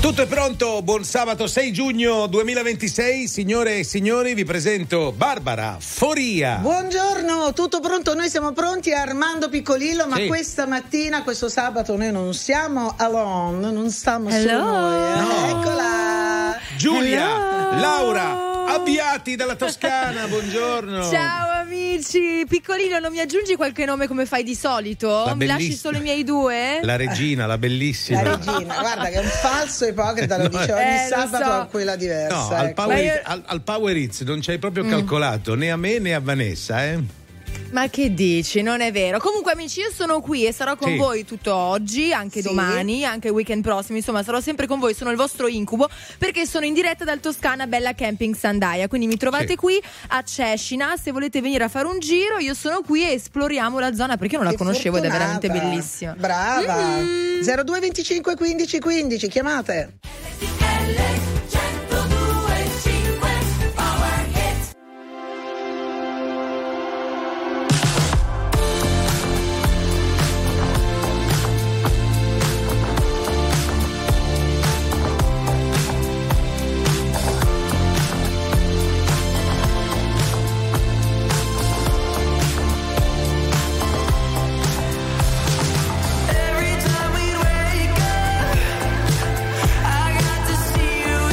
Tutto è pronto, buon sabato 6 giugno 2026, signore e signori, vi presento Barbara Foria. Buongiorno, tutto pronto, noi siamo pronti, Armando Piccolillo, ma questa mattina, questo sabato, noi non siamo alone, non stiamo solo noi. No. Eccola! Giulia, Hello. Laura, Abbiati dalla Toscana, buongiorno. Ciao amici, Piccolino, non mi aggiungi qualche nome come fai di solito? Mi lasci solo i miei due? La regina, la bellissima. La regina, guarda che è un falso ipocrita, lo dice ogni sabato a quella diversa. No, al Power Hits non ci hai proprio calcolato né a me né a Vanessa, Ma che dici? Non è vero. Comunque amici, io sono qui e sarò con voi tutto oggi, anche domani, anche il weekend prossimo, insomma sarò sempre con voi, sono il vostro incubo, perché sono in diretta dal Toscana Bella Camping Sandaia, quindi mi trovate qui a Cescina, se volete venire a fare un giro io sono qui e esploriamo la zona, perché io non la conoscevo ed è veramente bellissima. Brava. 02 25 15 15, chiamate. Every time we wake up, I got to see you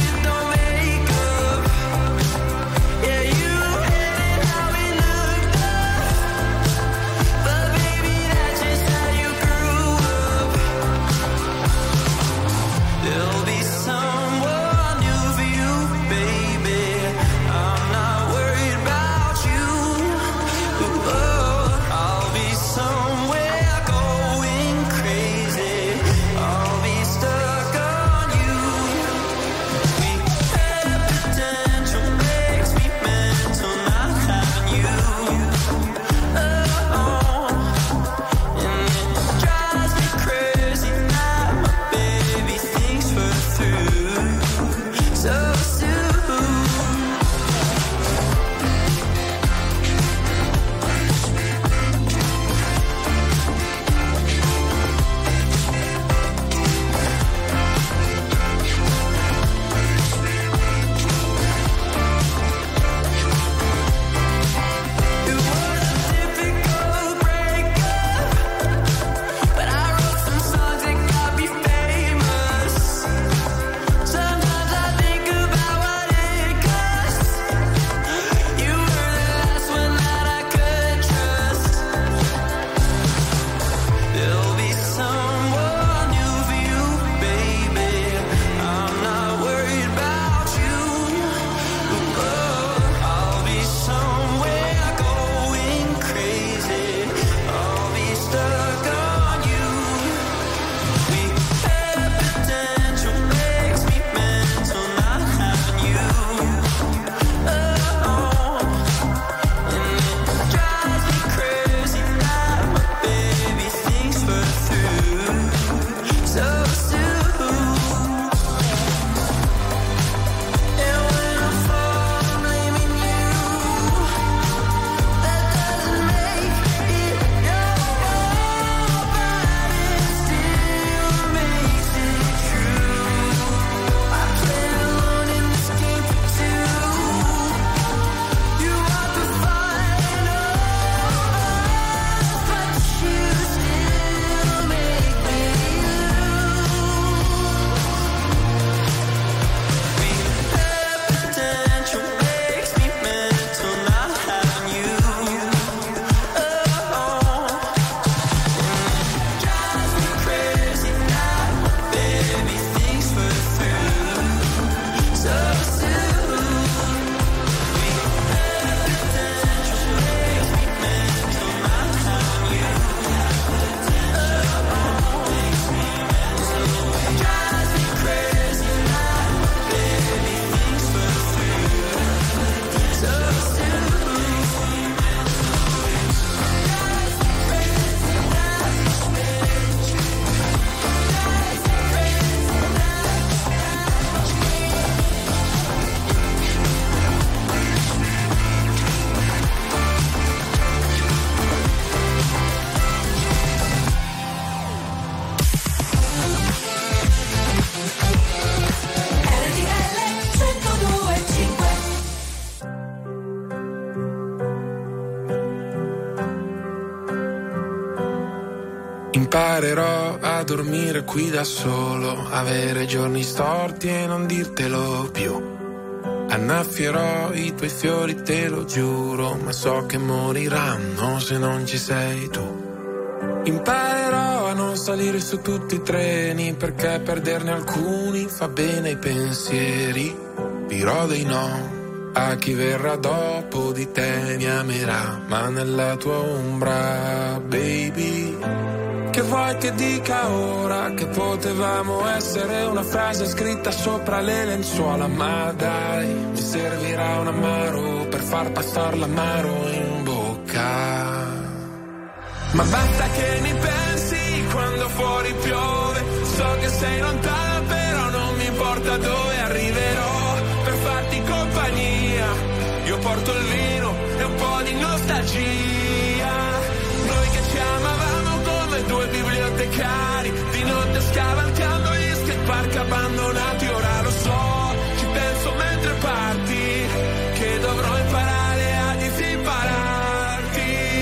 Imparerò a dormire qui da solo, avere giorni storti e non dirtelo più. Annaffierò i tuoi fiori, te lo giuro, ma so che moriranno se non ci sei tu. Imparerò a non salire su tutti i treni, perché perderne alcuni fa bene ai pensieri. Dirò dei no a chi verrà dopo di te, mi amerà, ma nella tua ombra, baby. Che vuoi che dica ora, che potevamo essere una frase scritta sopra le lenzuola, ma dai, mi servirà un amaro per far passare l'amaro in bocca. Ma basta che mi pensi quando fuori piove, so che sei lontana però non mi importa dove arriverò per farti compagnia. Io porto il vino e un po' di nostalgia, noi che ci amavamo come due bibliotecari, di notte scavalcando gli skatepark abbandonati. Ora lo so, ci penso mentre parti, che dovrò imparare a disimpararti.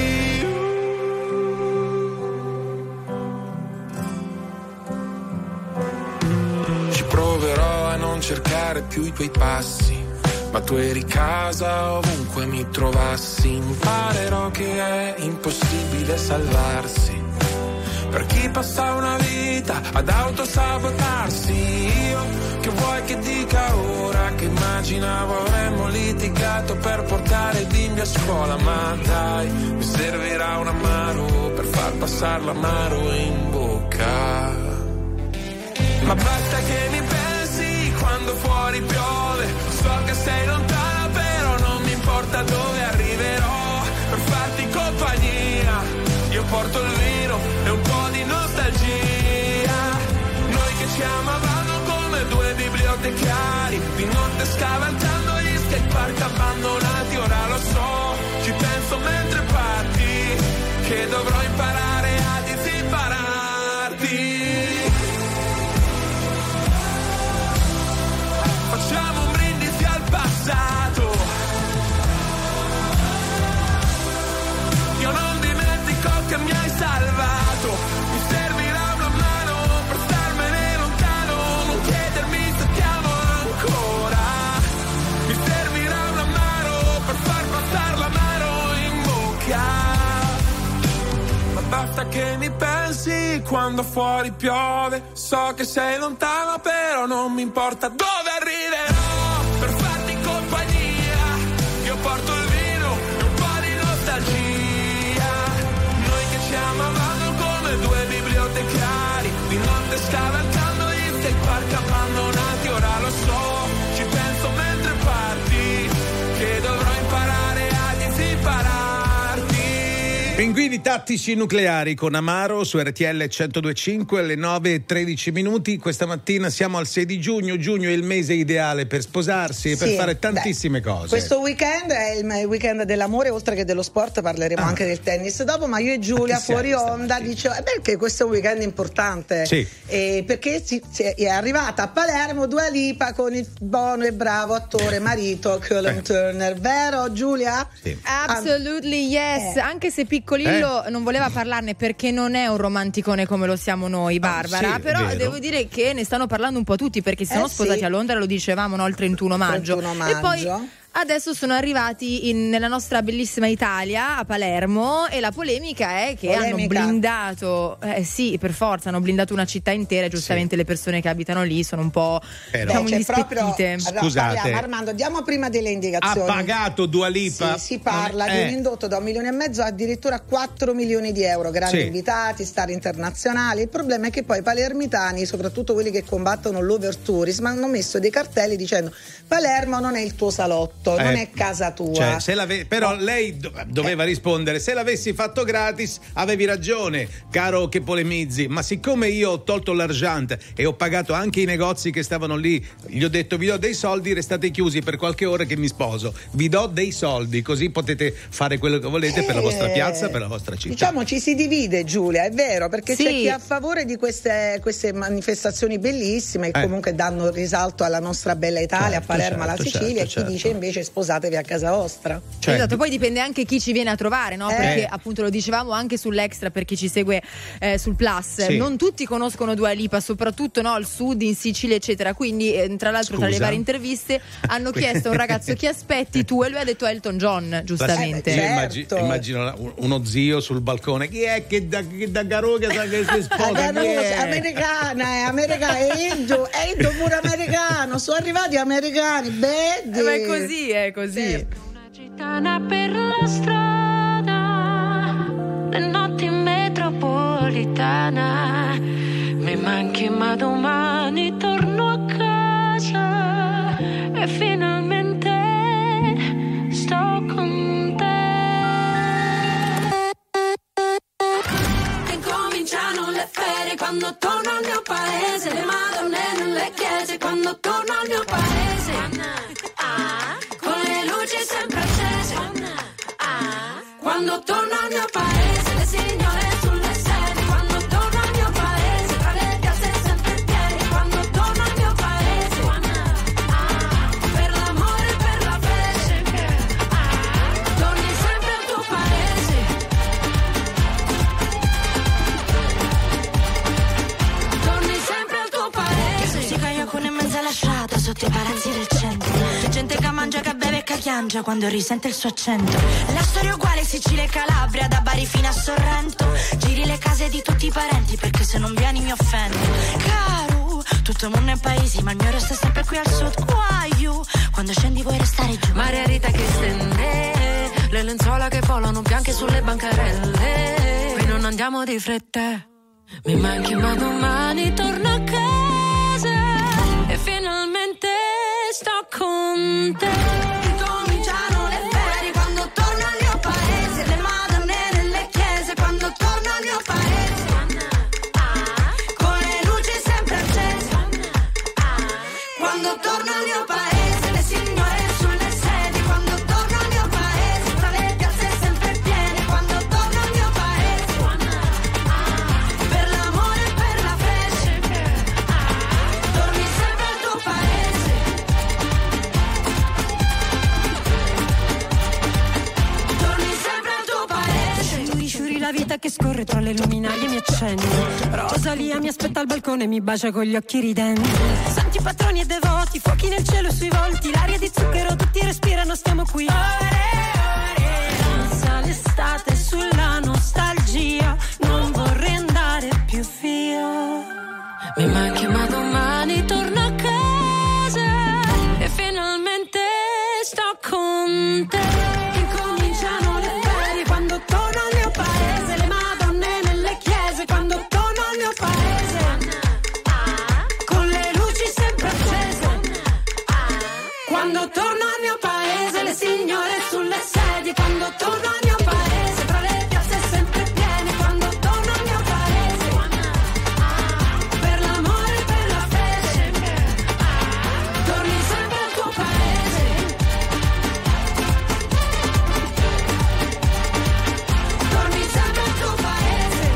Ci proverò a non cercare più i tuoi passi, ma tu eri casa ovunque mi trovassi. Imparerò che è impossibile salvarsi per chi passa una vita ad autosabotarsi. Io che vuoi che dica ora, che immaginavo avremmo litigato per portare i bimbi a scuola, ma dai, mi servirà un amaro per far passare l'amaro in bocca. Ma basta che mi pensi quando fuori piove, so che sei lontana però non mi importa dove arriverò per farti compagnia. Io porto il vino e un po' di nostalgia, noi che ci amavamo come due bibliotecari, di notte scavalcando gli skatepark abbandonati. Ora lo so, ci penso mentre parti, che dovrò imparare a disimpararti. Facciamo un brindisi al passato, io non dimentico che mi hai salvato, mi servirà una mano per starmene lontano, non chiedermi se ti amo ancora, mi servirà una mano per far passare l'amaro in bocca. Ma basta che mi pensi quando fuori piove, so che sei lontana però non mi importa dove arriverò per farti compagnia. Io porto il vino e un po' di nostalgia, noi che ci amavamo come due bibliotecari, di notte scavalcando gli skatepark abbandonati. Ora lo so, ci penso mentre parti, che dovrò imparare a disimpararti. Pinguini tattici nucleari con Amaro su RTL 102.5 alle 9:13. Questa mattina siamo al 6 di giugno. Giugno è il mese ideale per sposarsi e per fare tantissime cose. Questo weekend è il weekend dell'amore, oltre che dello sport parleremo anche del tennis dopo, ma io e Giulia fuori onda dicevo perché questo è un weekend importante, perché è arrivata a Palermo Dua Lipa con il buono e bravo attore marito Callum Turner, vero Giulia? Sì. Absolutely yes, anche se Piccolillo non voleva parlarne perché non è un romanticone come lo siamo noi, Barbara, però devo dire che ne stanno parlando un po' tutti, perché si sono sposati a Londra, lo dicevamo, no? Il 31 maggio. E poi adesso sono arrivati nella nostra bellissima Italia, a Palermo, e la polemica è che hanno blindato, per forza, hanno blindato una città intera, e giustamente le persone che abitano lì sono un po' indispettite. Scusate, Armando, diamo prima delle indicazioni. Ha pagato Dua Lipa? Si parla di un indotto da 1,5 milioni addirittura 4 milioni di euro, grandi invitati, star internazionali. Il problema è che poi i palermitani, soprattutto quelli che combattono l'overtourism, hanno messo dei cartelli dicendo Palermo non è il tuo salotto, non è casa tua. Però lei doveva rispondere: se l'avessi fatto gratis avevi ragione, caro che polemizzi, ma siccome io ho tolto l'argent e ho pagato anche i negozi che stavano lì, gli ho detto vi do dei soldi, restate chiusi per qualche ora che mi sposo, vi do dei soldi così potete fare quello che volete per la vostra piazza, per la vostra città. Diciamo ci si divide, Giulia, è vero, perché c'è chi è a favore di queste manifestazioni bellissime che comunque danno risalto alla nostra bella Italia, a Palermo, alla Sicilia, e chi dice invece invece sposatevi a casa vostra. Esatto, poi dipende anche chi ci viene a trovare, no? Perché appunto lo dicevamo anche sull'Extra, per chi ci segue sul Plus, non tutti conoscono Dua Lipa, soprattutto al sud, in Sicilia eccetera, quindi tra l'altro tra le varie interviste hanno chiesto a un ragazzo chi aspetti tu, e lui ha detto Elton John, giustamente. Certo. Immagino uno zio sul balcone, chi è che da Garuga sa che si sposa? Americana, è Indo pure americano, sono arrivati americani, vedi? Ma è così. Una gitana per la strada, le notti in metropolitana, mi manchi ma domani torno a casa e finalmente sto con te. E cominciano le ferie quando torno al mio paese, le madonne nelle chiese quando torno al mio paese, con le luci sempre accese, quando torno al mio paese, le signore sulle sedie, quando torno al mio paese, tra le piazze sempre piene, quando torno al mio paese, per l'amore e per la fece, torni sempre al tuo paese, torni sempre al tuo paese. Musica io con in mezzo alla strada, sotto i palazzi del centro, gente che mangia, che beve e che piange quando risente il suo accento. La storia è uguale Sicilia e Calabria, da Bari fino a Sorrento, giri le case di tutti i parenti perché se non vieni mi offendi. Caro, tutto il mondo è paesi ma il mio resta sempre qui al sud. Guaio, quando scendi vuoi restare giù. Maria Rita che stende, le lenzuola che volano bianche sulle bancarelle, qui non andiamo di fretta, mi manchi ma domani torno a casa e finalmente sto con te. Cominciano le ferie quando torno al mio paese, le madonne nelle chiese quando torno al mio paese, con le luci sempre accese, quando torno al mio paese, le signore sulle sedie, quando torno al mio paese, tra le piazze sempre piene, quando torno al mio paese, per l'amore e per la fece, torni sempre al tuo paese, torni sempre al tuo paese. Sciuri sciuri la vita che scorre tra le luminarie mi accende, Rosalia mi aspetta al balcone e mi bacia con gli occhi ridenti, santi patroni e devoti, fuochi nel cielo sui volti, l'aria di zucchero tutti respirano, stiamo qui danza l'estate sulla nostalgia, non vorrei andare più via, mi manchi ma domani torno a casa e finalmente sto con te. Incominciano le ferie quando torno al mio paese, le madonne nelle chiese quando torno al mio paese, con le luci sempre accese, quando torno al mio paese, le signore sulle sedie, quando torno al mio paese, tra le piazze sempre piene, quando torno al mio paese, per l'amore e per la fece, torni sempre al tuo paese, torni sempre al tuo paese,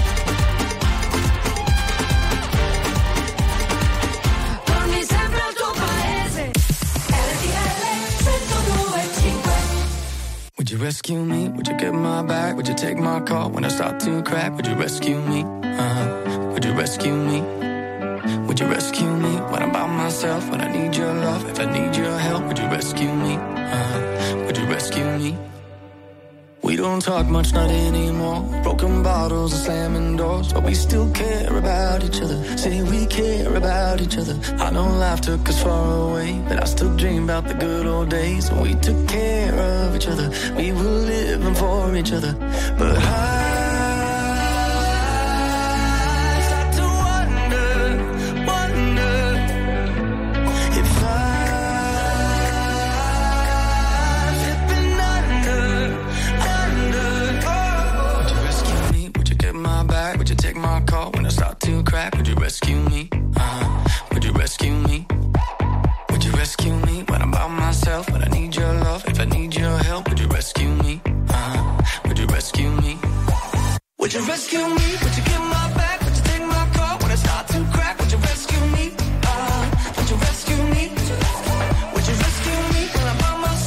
torni sempre al tuo paese. RTL 102.5. Would you rescue me? Would you get my back? Would you take my call when I start to crack? Would you rescue me? Would you rescue me? Would you rescue me when I'm by myself? When I need your love, if I need your help, would you rescue me? Would you rescue me? We don't talk much, not anymore. Broken bottles and slamming doors, but we still care about each other. Say we care about each other. I know life took us far away, but I still dream about the good old days when we took care of each other. We were living for each other. But I start to wonder if I'm slipping under. Would you rescue me? Would you get my back? Would you take my call when I start to crack? Would you rescue me? Would you rescue me? Would you rescue me when I'm by myself? When I need your love, if I need your help, would you rescue me? Would you rescue me? Would you rescue me? Would you get my back? Would you take my call when I start to crack? Would you rescue me? Would you rescue me? Would you rescue me when I'm by myself?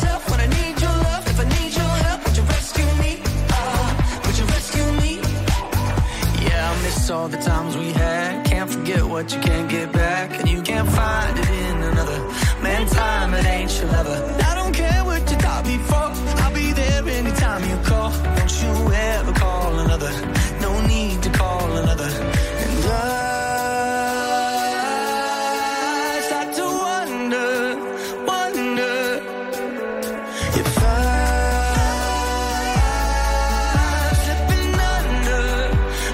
what you can't get back, and you can't find it in another. Man, time, it ain't your lover. I don't care what you thought before, I'll be there anytime you call. Don't you ever call another, no need to call another. And I start to wonder if I'm slipping under.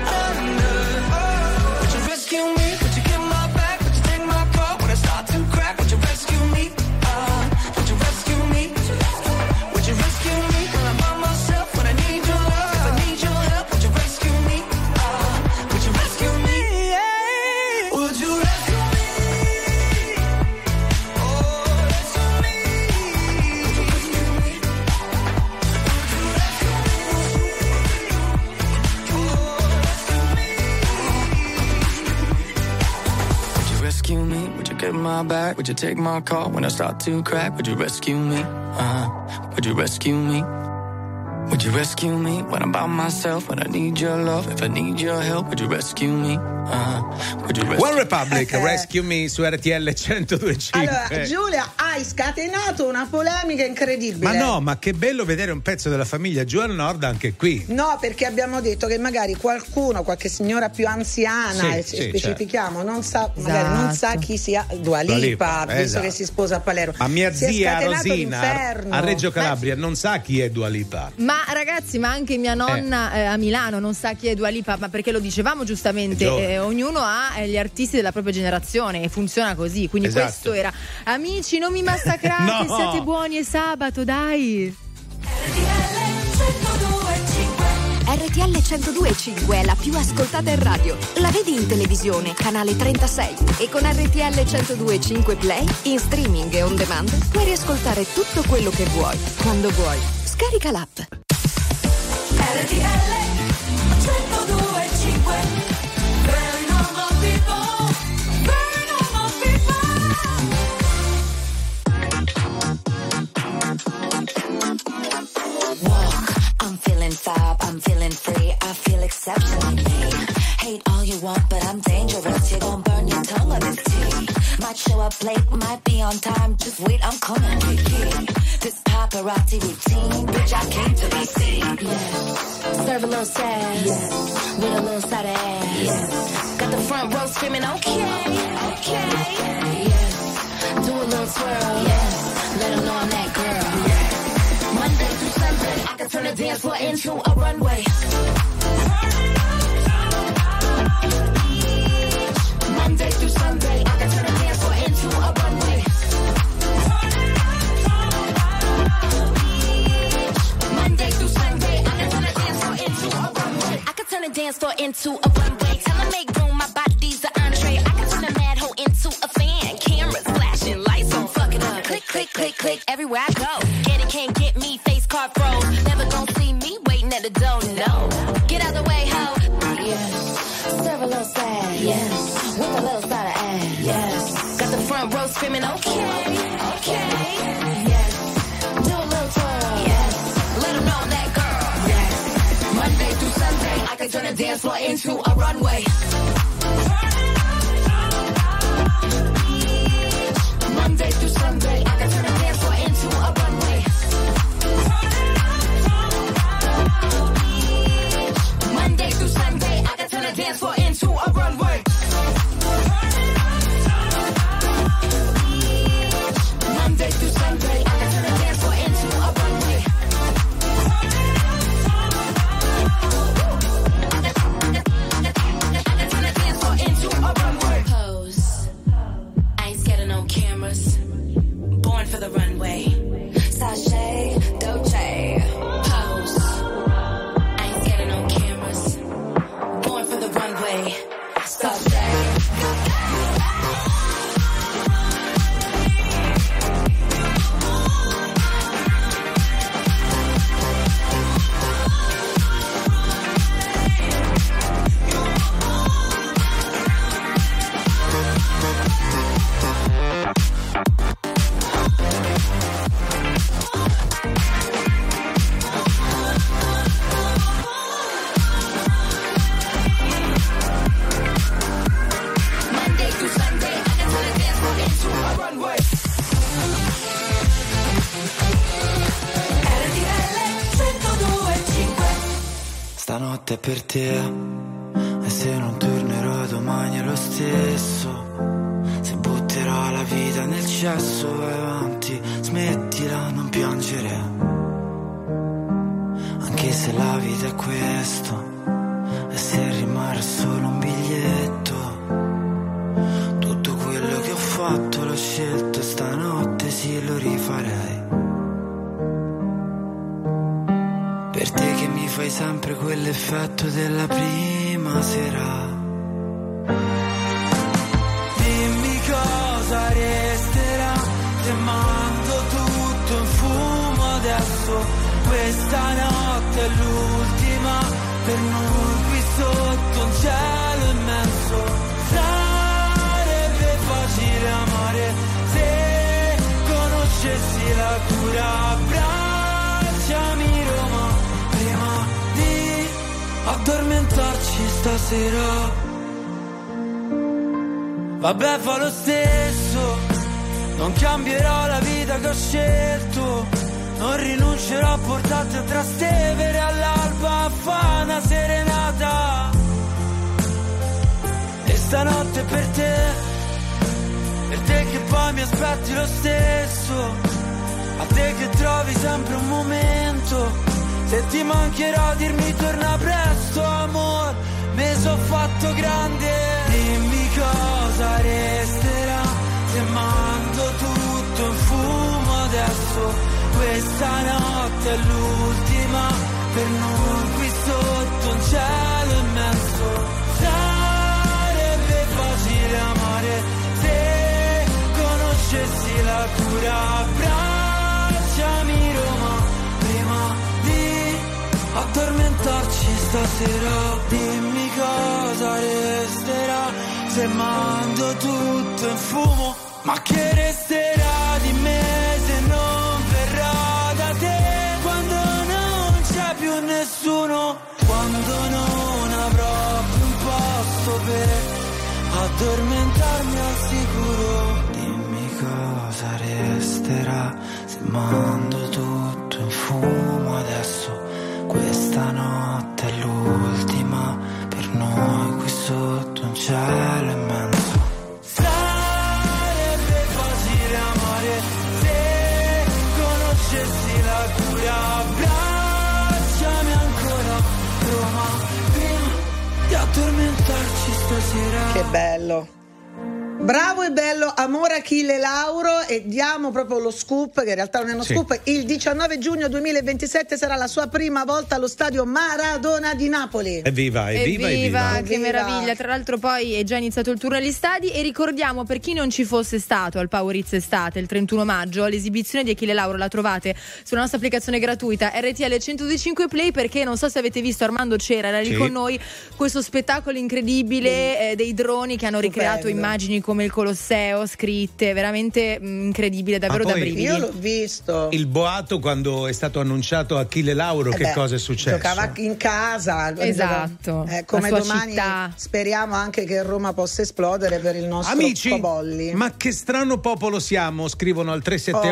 Would you rescue me? Would you get my back? Would you take my call when I start to crack? Would you rescue me? Would you rescue me? Would you rescue me when I'm by myself, when I need your love? If I need your help, would you rescue me? Would you rescue me? Would you rescue me? Oh, rescue me. Would you rescue me? Would you rescue me? Would you get my back? Would you take my call when I start to crack? Would you rescue me? Would you rescue me? Would you rescue me when I'm by myself, when I need your love? If I need your help, would you rescue me? Would you rescue One Republic, Rescue Me su RTL 102.5. Allora, Giulia, hai scatenato una polemica incredibile. Ma no, ma che bello vedere un pezzo della famiglia Joel Nord anche qui. No, perché abbiamo detto che magari qualcuno, qualche signora più anziana, specifichiamo, certo, non sa, magari non sa chi sia Dua Lipa, visto esatto, che si sposa a Palermo. Ma mia zia Rosina a Reggio Calabria non sa chi è Dua Lipa. Ma ragazzi, ma anche mia nonna a Milano non sa chi è Dua Lipa, ma perché lo dicevamo giustamente, ognuno ha gli artisti della propria generazione e funziona così, quindi esatto, questo era. Amici, non mi massacrate, no, siate buoni, è sabato, dai. RTL 102.5 è la più ascoltata in radio. La vedi in televisione, canale 36, e con RTL 102.5 Play, in streaming e on demand, puoi riascoltare tutto quello che vuoi, quando vuoi. Scarica l'app. RTL 102.5. Very normal people, very normal people. Walk, I'm feeling fab, I'm feeling free, I feel exceptionally me. Hate all you want, but I'm dangerous, you gon' burn your tongue on this tea. Might show up late, might be on time, just wait, I'm coming to you. This paparazzi routine, bitch, I came to be seen. Yeah. Serve a little sass, with a little side of ass. Yeah. Got the front row screaming, okay, okay. Yeah. Do a little twirl, yeah. Let them know I'm that girl. Yeah. Monday through Sunday, I can turn the dance floor into a runway. Monday through Sunday, I can turn the dance floor into a runway. Monday through Sunday, I can turn the dance floor into a runway. I can turn the dance floor into a runway. Tell them make room, my body's an entree. I can turn a mad hoe into a fan. Cameras flashing, lights on, fuck it up. Click, click, click, click, everywhere I go. Get it, can't get me, face card froze. Never gon' see me waiting at the door, no. Get out the way, ho. Yes. Serve a little sad, yes. With a little side of ass, yes. Got the front row screaming, okay, okay. Yes. Do a little twirl, yes. Let them know I'm that girl, yes. Monday through Sunday, I can turn the dance floor into a runway. Monday through Sunday, I can turn the dance floor into a runway. Monday through Sunday, I can turn the dance floor into a runway. Monday through Sunday, I can turn the dance floor into a runway. I can turn the stanotte è per te. E se non tornerò domani è lo stesso. Se butterò la vita nel cesso, vai avanti, smettila, non piangere. Anche se la vita è questo, e se rimane solo un biglietto. Tutto quello che ho fatto l'ho scelto, stanotte sì lo rifarei. Per te che mi fai sempre quell'effetto della prima sera. Dimmi cosa resterà se mando tutto in fumo adesso. Questa notte è l'ultima per noi qui sotto un cielo immenso. Sarebbe facile amare se conoscessi la cura. Abbracciami Roma prima di addormentarci stasera. Vabbè, fa lo stesso, non cambierò la vita che ho scelto. Non rinuncerò a portarti a Trastevere all'alba a fa una serenata. E stanotte per te che poi mi aspetti lo stesso. A te che trovi sempre un momento. Se ti mancherò dirmi torna presto amor, me so fatto grande. Dimmi cosa resterà se mando tutto in fumo adesso. Questa notte è l'ultima per noi qui sotto un cielo immenso. Sarebbe facile amare se conoscessi la cura. Abbracciami Roma prima di addormentarci stasera. Dimmi cosa resterà se mando tutto in fumo. Ma che resterà di me se non verrò da te? Quando non c'è più nessuno, quando non avrò più un posto per addormentarmi al sicuro. Dimmi cosa resterà se mando tutto in fumo adesso. Questa notte è l'ultima per noi qui sotto un cielo immenso. La cura, abbracciami ancora Roma prima di addormentarci stasera. Che bello. Bravo e bello Amore Achille Lauro, e diamo proprio lo scoop, che in realtà non è uno scoop. Il 19 giugno 2027 sarà la sua prima volta allo stadio Maradona di Napoli. Evviva. Che meraviglia. Tra l'altro poi è già iniziato il tour negli stadi, e ricordiamo, per chi non ci fosse stato al Power Hits Estate il 31 maggio, l'esibizione di Achille Lauro la trovate sulla nostra applicazione gratuita RTL 102.5 Play, perché non so se avete visto, Armando era lì con noi, questo spettacolo incredibile dei droni che hanno ricreato immagini come il Colosseo, scritte, veramente incredibile, davvero da brividi. Io l'ho visto. Il boato quando è stato annunciato Achille Lauro, cosa è successo? Giocava in casa. Esatto. Come la domani città. Speriamo anche che Roma possa esplodere per il nostro Amici, Cobolli. ma che strano popolo siamo, scrivono al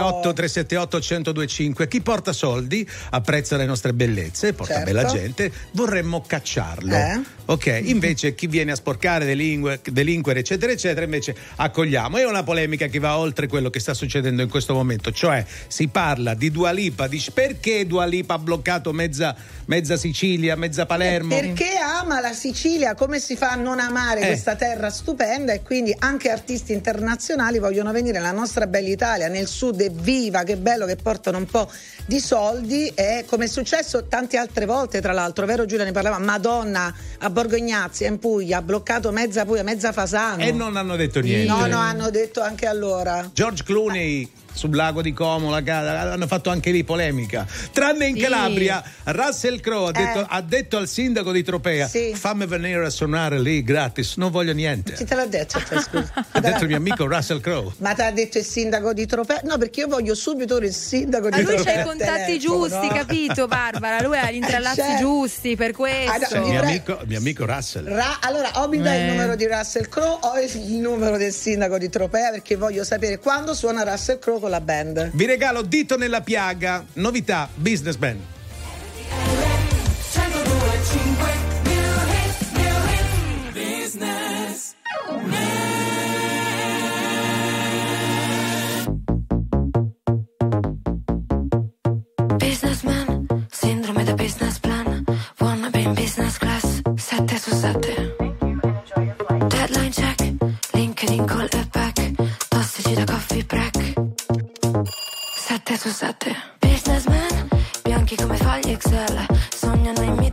378-378-1025. Chi porta soldi apprezza le nostre bellezze, porta bella gente, vorremmo cacciarlo. Ok, invece chi viene a sporcare, delinquere eccetera eccetera, invece accogliamo. È una polemica che va oltre quello che sta succedendo in questo momento, cioè si parla di Dua Lipa, perché Dua Lipa ha bloccato mezza Sicilia, mezza Palermo? Perché ama la Sicilia, come si fa a non amare questa terra stupenda, e quindi anche artisti internazionali vogliono venire nella nostra bella Italia, nel sud. Evviva, che bello che portano un po' di soldi, e come è successo tante altre volte, tra l'altro, vero Giulia, ne parlava, Madonna a Borgo Ignazio in Puglia ha bloccato mezza Puglia, mezza Fasano, e non hanno detto niente. No, hanno detto anche allora. George Clooney sul lago di Como, hanno fatto anche lì polemica. Tranne in Calabria, Russell Crowe ha detto al sindaco di Tropea: fammi venire a suonare lì gratis, non voglio niente. Chi te l'ha detto? Scusa. Ha detto il mio amico Russell Crowe. Ma te l'ha detto il sindaco di Tropea? No, perché io voglio subito il sindaco di Tropea. Lui c'ha i contatti giusti, capito Barbara? Lui ha gli intrallazzi giusti per questo. Mio amico Russell. Allora o mi dai il numero di Russell Crowe o il numero del sindaco di Tropea, perché voglio sapere quando suona Russell Crowe con la band. Vi regalo Dito nella piaga, novità Businessman. 102.5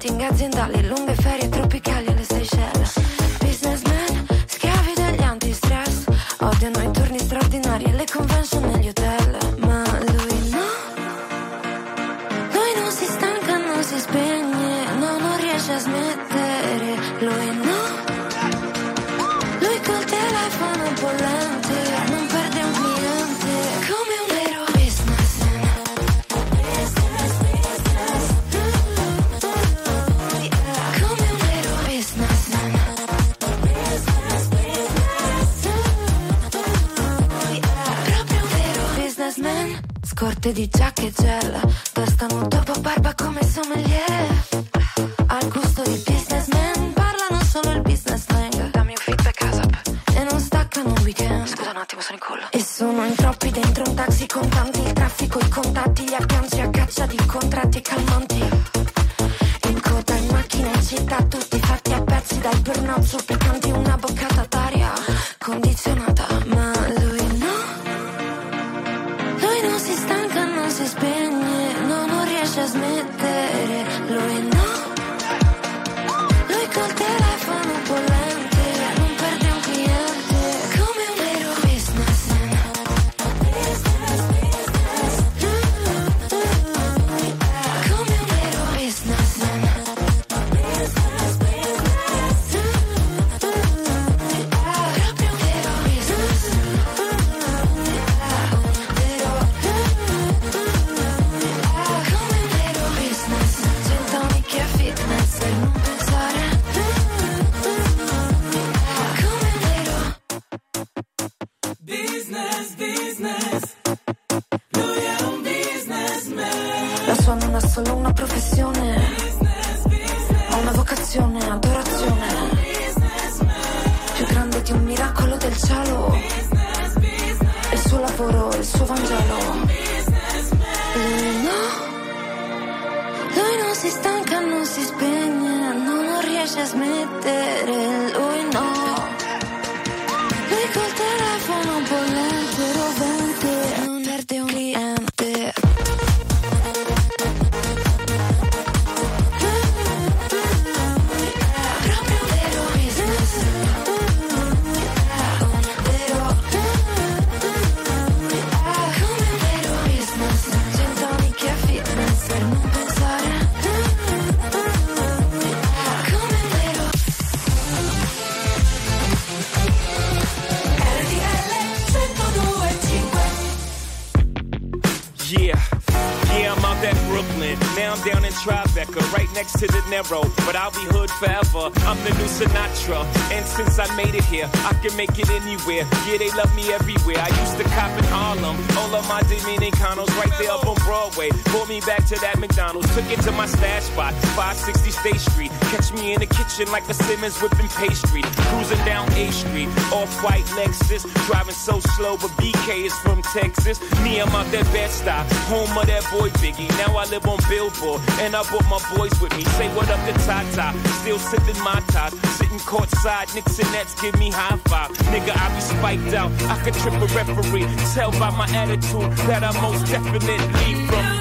meeting aziendali, lunghe ferie tropicali alle Seychelles. Businessman, schiavi degli antistress, odiano i turni straordinari e le convention negli hotel. Ma lui no, lui non si stanca, non si spegne, no, non riesce a smettere. Lui no, lui col telefono bollente non perde un cliente, come un vero businessman. Come un vero businessman. Proprio un vero businessman. Scorte di giacca e gel, testano dopo barba come sommelier. Al gusto di businessman, parlano solo il business slang. Dammi un feedback ASAP e non staccano un weekend. Scusa un attimo, sono in collo. E sono in troppi dentro un taxi con tanti, il traffico, i contatti, gli agganci a caccia di contratti calmanti. In coda, in macchina, in città, tutti fatti a pezzi dal burnout, supplicanti una boccata d'aria condizionata. Ma lui no, lui non si stanca, non si spegne, no, non riesce a smettere. Lui no, lui col telefono bollente non perde un cliente, come un vero businessman. Come un vero businessman. Proprio un vero businessman. Come un vero business. Cent'oniche e fitness per non pensare. Come un vero Business, business. Lui è un businessman. la sua non è solo una professione, ma una vocazione, adorazione. Più grande di un miracolo del cielo. Il suo lavoro, il suo Vangelo. Lui no, lui non si stanca, non si spegne, no, non riesce a smettere. Lui no, lui col telefono bollente, rovente, non perde un cliente. Proprio un vero business. Come un vero business. Cent'oniche e fitness per non pensare. Come un vero. RTL 102.5. Yeah, I'm out at Brooklyn. Now I'm down in Tribeca, right next to De Niro. But I'll be hood forever. I'm the new Sinatra. And since I made it here, I can make it anywhere. Yeah, they love me everywhere. I used to cop in Harlem. All of my Dominicanos right there up on Broadway. Pulled me back to that McDonald's. Took it to my stash spot, 560 State Street. Catch me in the kitchen like a Simmons whipping pastry. Cruising down A Street, off-white Lexus. Driving so slow, but BK is from Texas. Me, I'm out that Bed-Stuy, home of that boy Biggie. Now I live on Billboard, and I brought my boys with me. Say what up to Tata, still sipping my top. Sitting courtside, Knicks and Nets give me high five. Nigga, I be spiked out, I could trip a referee. Tell by my attitude that I most definitely from.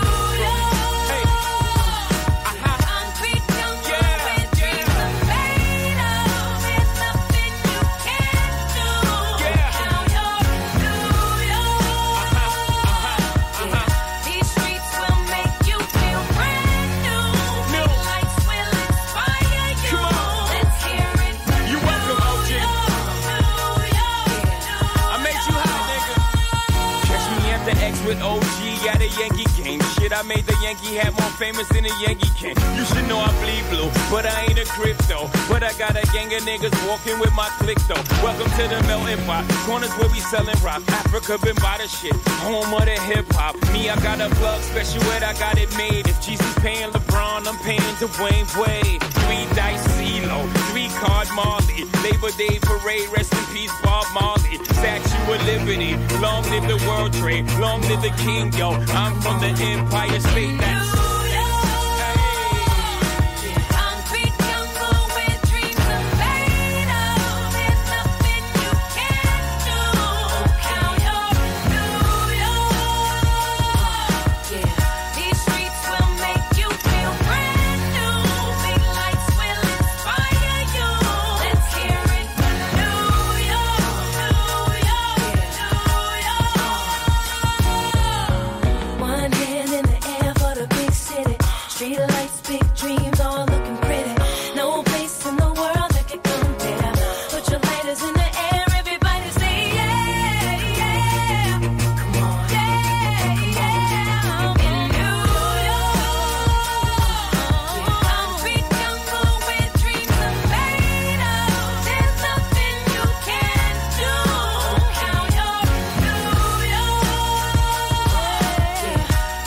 With OG at a Yankee game. Shit, I made the Yankee hat more famous than a Yankee can. You should know I bleed blue, but I ain't a crypto. But I got a gang of niggas walking with my click though. Welcome to the melting pot. Corners where we selling rock. Africa been by the shit. Home of the hip hop. Me, I got a plug special ed, I got it made. If Jesus paying LeBron, I'm paying Dwayne Wade. 3 dice CeeLo, 3 card Marley. Labor Day parade, rest in peace Bob Marley. Statue of Liberty, long live the World Trade, long live the King, yo. I'm from the Empire State. That's These streets will make you feel brand new. Big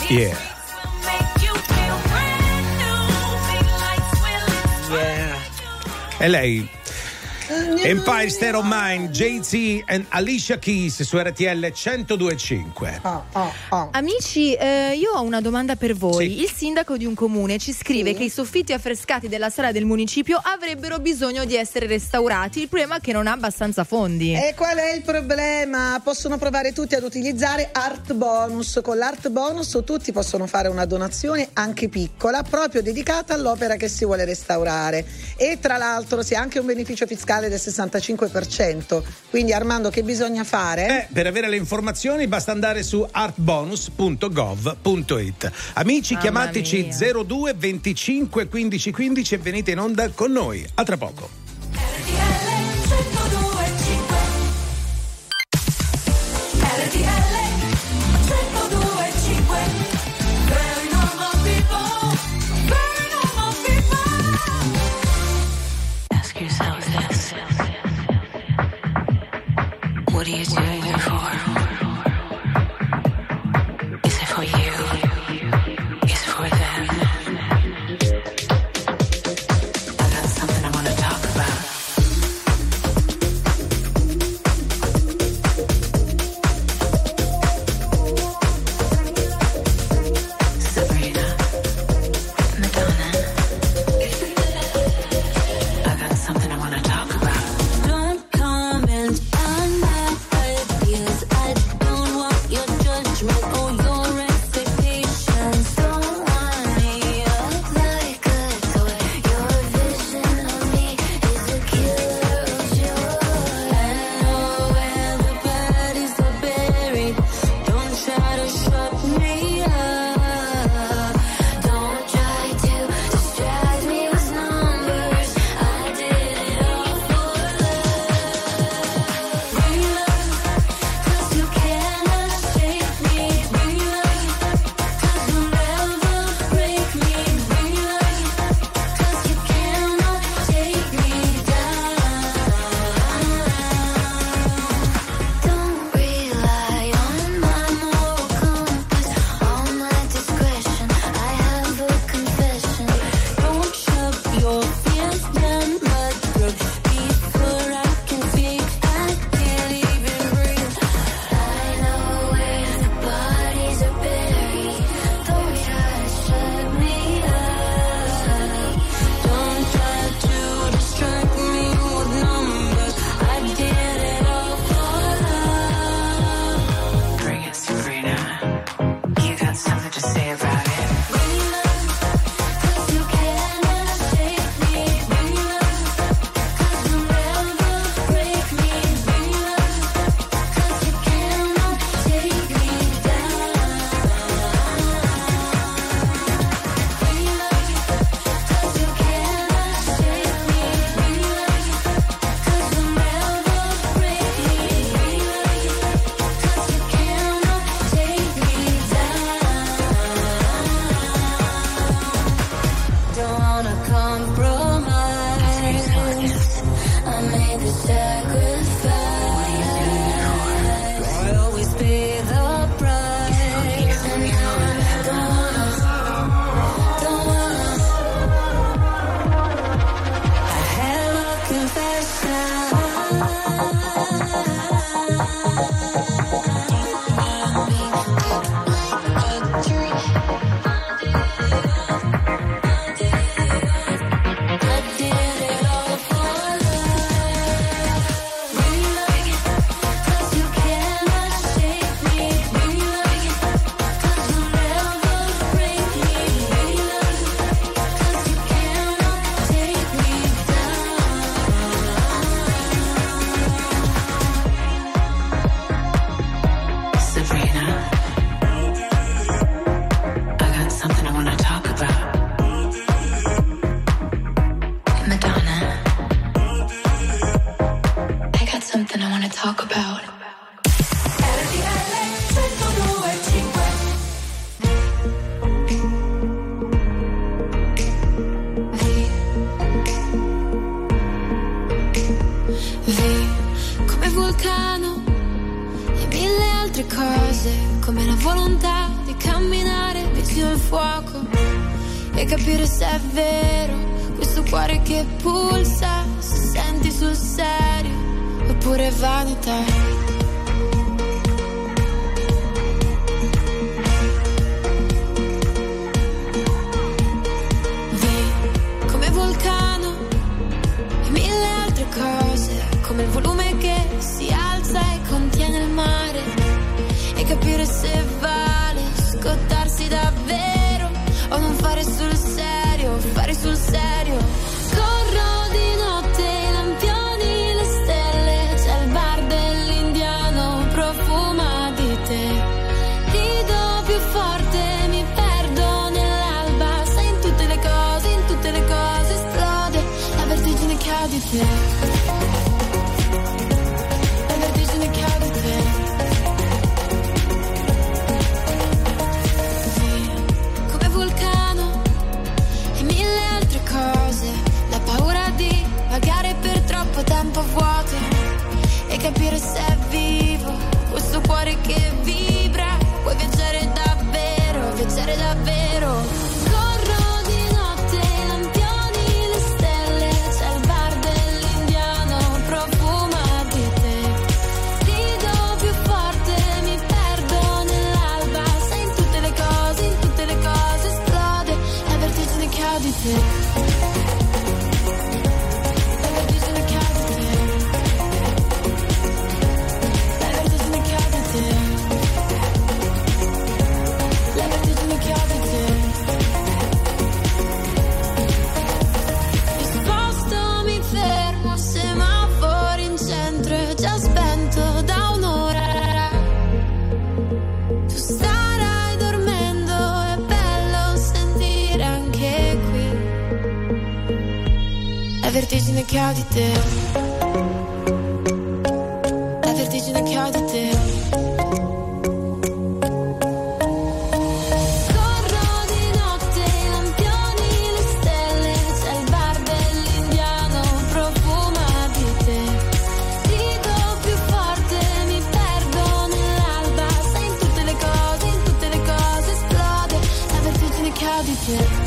Yeah. E lei? Empire State of Mind, Jay-Z e Alicia Keys su RTL 102.5. Amici, io ho una domanda per voi. Sì. Il sindaco di un comune ci scrive che i soffitti affrescati della sala del municipio avrebbero bisogno di essere restaurati. Il problema è che non ha abbastanza fondi. E qual è il problema? Possono provare tutti ad utilizzare Art Bonus. Con l'Art Bonus tutti possono fare una donazione anche piccola, proprio dedicata all'opera che si vuole restaurare. E tra l'altro si ha anche un beneficio fiscale del 65%. Quindi Armando, che bisogna fare? Per avere le informazioni basta andare su artbonus.gov.it. Amici, chiamateci 02 25 15 15 e venite in onda con noi. A tra poco. What are you doing it for? Is it for you? Is it for them? I got something I want to talk about. Sabrina, Madonna. I got something I want to talk about. Don't comment on my ideas. I don't want your judgment or your expectations. Don't want me up like a toy. Your vision of me is a killer of joy. I know where the bodies are buried. Don't try to shut me up. Don't try to distract me with numbers. I did it all for love. Bring love, 'cause you cannot shake me. Bring love, 'cause you'll never break me. Bring love, 'cause you cannot take me down. Don't rely on my moral compass, on my discretion. I have a confession. Don't shove your fears down my throat before I can speak. I can't even breathe. I know where the bodies are buried. Don't try to shut me up. Don't try to distract me with numbers. I did it all for love. Bring it, Sabrina. You got something to say about it. Bring love, 'cause you cannot shake me. Bring love, 'cause you'll never break me. Bring love, 'cause you cannot take me down. Bring love, 'cause you cannot shake me. Bring love, 'cause you'll never break me. Bring love, 'cause you cannot take me down. Don't wanna compromise. I made the sacrifice. I always pay the price. And now I don't wanna. I have a confession. I did it all for love. Bring love, 'cause you cannot shake me. Bring love, 'cause you'll never break me. Bring love, 'cause you cannot take me down. Sabrina, I got something I want to talk about. Madonna, I got something I want to talk about. Come vulcano e mille altre cose, come la volontà di camminare il fuoco e capire se è vero questo cuore che pulsa, se senti sul serio oppure vanità. Cose come il volume che si alza e contiene il mare e capire se vale scottarsi davvero o non fare sul serio, fare sul serio. Corro di notte, i lampioni, le stelle, c'è il bar dell'indiano, profuma di te. Rido più forte, mi perdo nell'alba, sai in tutte le cose esplode la vertigine che ha di te. Tempo vuoto e capire se è vivo questo cuore che vibra. Puoi viaggiare davvero, viaggiare davvero. Corro di notte, i lampioni, le stelle, c'è il bar dell'indiano, profuma di te. Rido più forte, mi perdo nell'alba, sai in tutte le cose esplode la vertigine che ha di te. La vertigine che ho di te, la vertigine che ho di te. Corro di notte, i lampioni, le stelle, c'è il bar dell'indiano, profuma di te. Rido più forte, mi perdo nell'alba, sai in tutte le cose esplode la vertigine che ho di te.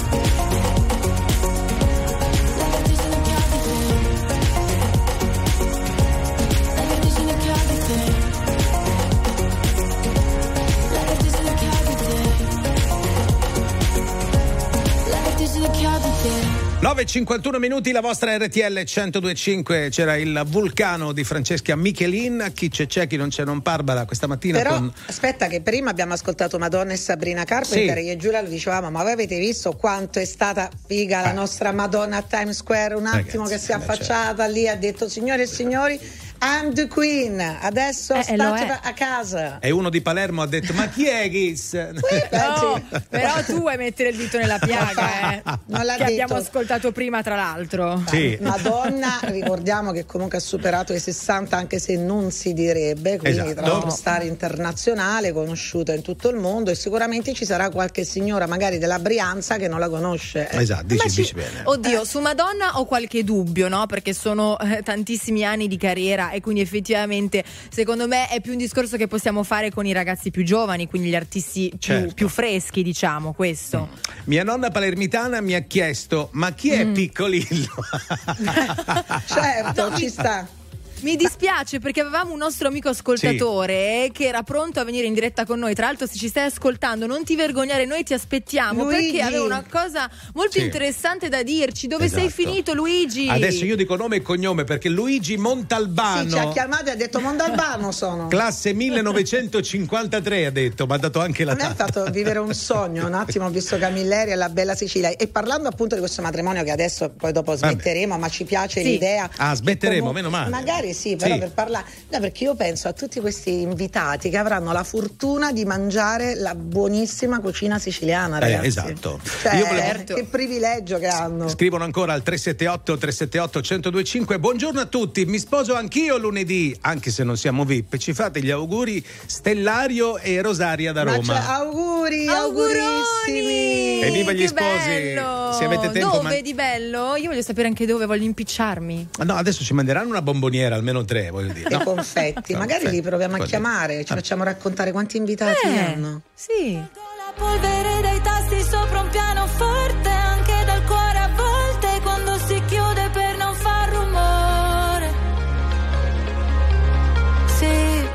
che ho di te. 9:51 minuti, la vostra RTL 102.5. C'era il Vulcano di Francesca Michelin. Chi c'è, chi non c'è, non Barbara questa mattina. Però aspetta, che prima abbiamo ascoltato Madonna e Sabrina Carpenter. Io e Giulia lo dicevamo, ma voi avete visto quanto è stata figa la nostra Madonna a Times Square? Un attimo, ragazzi, che si è affacciata lì, ha detto: signore e signori, I'm the Queen, adesso state a casa. E uno di Palermo ha detto: ma chi è Kiss? No, però tu vuoi mettere il dito nella piaga, non l'ha che detto. Abbiamo ascoltato prima, tra l'altro. Sì. Madonna, ricordiamo che comunque ha superato i 60, anche se non si direbbe, quindi tra uno star internazionale conosciuta in tutto il mondo, e sicuramente ci sarà qualche signora magari della Brianza che non la conosce. Esatto, dici bene. Oddio, su Madonna ho qualche dubbio, no? Perché sono tantissimi anni di carriera, e quindi effettivamente secondo me è più un discorso che possiamo fare con i ragazzi più giovani, quindi gli artisti più freschi, diciamo, questo. Mia nonna palermitana mi ha chiesto: ma chi è Piccolillo? Certo, ci sta. Mi dispiace, perché avevamo un nostro amico ascoltatore che era pronto a venire in diretta con noi. Tra l'altro, se ci stai ascoltando, non ti vergognare, noi ti aspettiamo, Luigi, perché aveva una cosa molto interessante da dirci. Dove sei finito, Luigi? Adesso io dico nome e cognome, perché Luigi Montalbano ci ha chiamato e ha detto: Montalbano sono. Classe 1953, ha detto, ma ha dato anche la A me ha fatto vivere un sogno. Un attimo ho visto Camilleri e la bella Sicilia. E parlando appunto di questo matrimonio, che adesso poi dopo smetteremo, ma ci piace l'idea. Smetteremo, meno male. Magari sì, però per parlare. No, perché io penso a tutti questi invitati che avranno la fortuna di mangiare la buonissima cucina siciliana, ragazzi. Esatto. Cioè, che privilegio che hanno. Scrivono ancora al 378-378-1025. Buongiorno a tutti, mi sposo anch'io lunedì, anche se non siamo VIP. Ci fate gli auguri Stellario e Rosaria da Roma. Augurissimi. E viva gli sposi. Bello. Se avete tempo. Dove di bello? Io voglio sapere anche dove, voglio impicciarmi. No, adesso ci manderanno una bomboniera, almeno 3, voglio dire. E confetti, magari li proviamo a chiamare, ci facciamo raccontare quanti invitati hanno. Sì. La polvere dai tasti sopra un pianoforte, anche dal cuore a volte quando si chiude per non far rumore. Sì,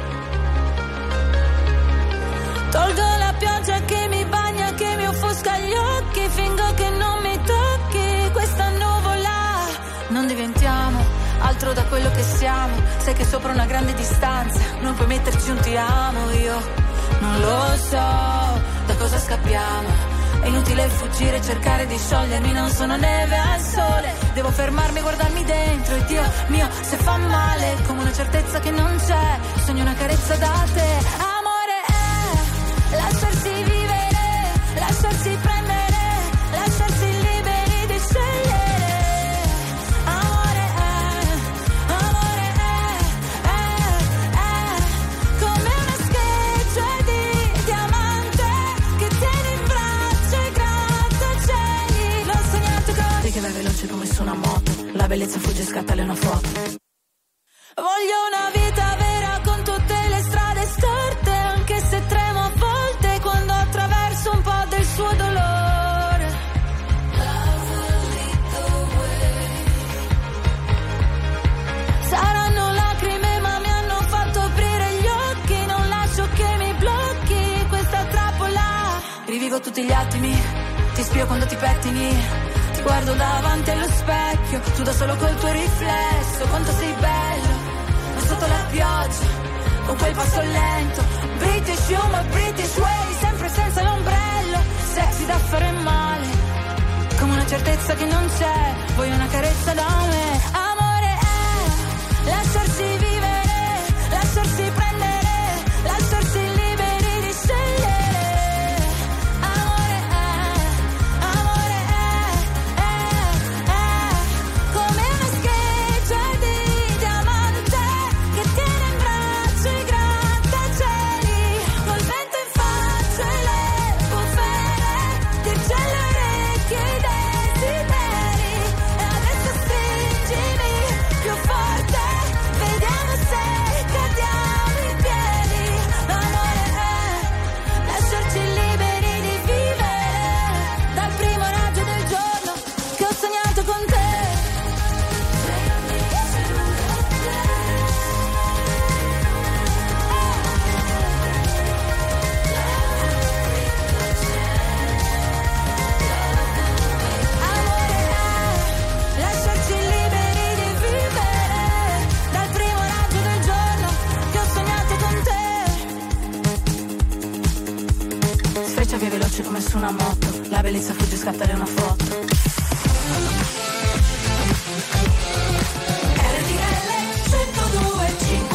tolgo la pioggia che mi bagna, che mi offusca gli occhi, fingo che non mi tocchi questa nuvola. Non diventiamo altro da quello che siamo, sai che sopra una grande distanza non puoi metterci un ti amo. Io non lo so da cosa scappiamo, è inutile fuggire, cercare di sciogliermi, non sono neve al sole, devo fermarmi, guardarmi dentro e Dio mio se fa male, come una certezza che non c'è, sogno una carezza da te. Amore è lasciarsi vivere, lasciarsi prendere, lasciarsi liberi di scegliere. Come una scheggia di diamante che tieni in braccio i grattacieli. L'ho sognato con te che vai veloce come su una moto, la bellezza fugge e scattale una foto. Voglio una vita vera con tutte le strade storte, anche se tremo a volte quando attraverso un po' del suo dolore. Saranno lacrime ma mi hanno fatto aprire gli occhi, non lascio che mi blocchi questa trappola. Rivivo tutti gli attimi, ti spio quando ti pettini, ti guardo davanti allo specchio, tu da solo col tuo riflesso, quanto sei bello, ma sotto la pioggia, con quel passo lento, British humor, British way, sempre senza l'ombrello, sexy da fare male, come una certezza che non c'è, voglio una carezza da me. Amore è lasciarsi vivere, lasciarsi prendere, lasciarsi liberi di scegliere. Amore è come una scheggia di diamante che tiene in braccio i grattacieli, col vento in faccia e le bufere, dirci alle orecchie i desideri. E adesso stringimi più forte, vediamo se cadiamo in piedi. Amore è lasciarci liberi di vivere, dal primo raggio del giorno che ho sognato con te. Amore è lasciarci liberi di vivere, dal primo raggio del giorno che ho sognato con te. Sfreccia via veloce come su una moto, la bellezza fugge e scattare una foto. RTL 102.5.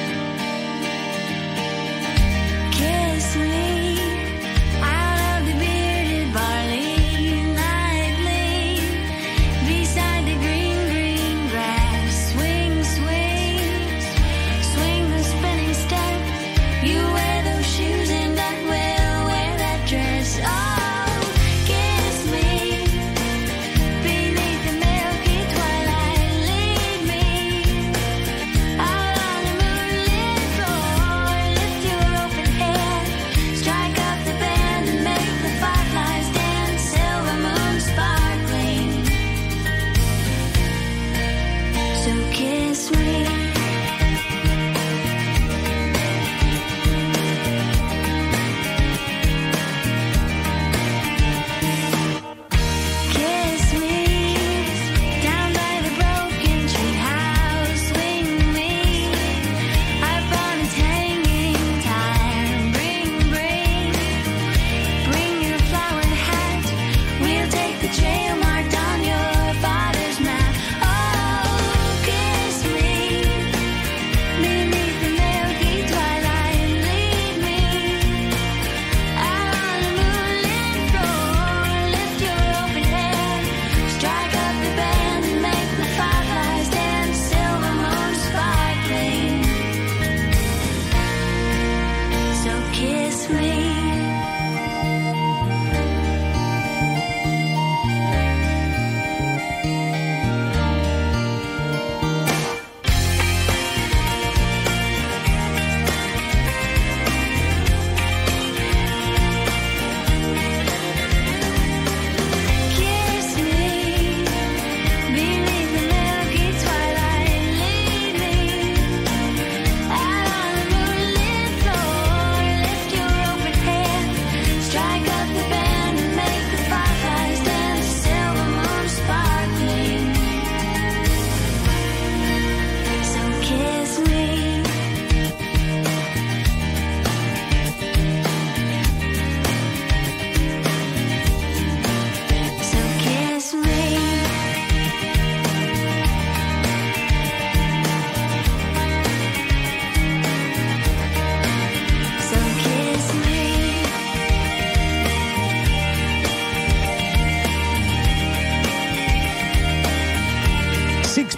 Kiss me out of the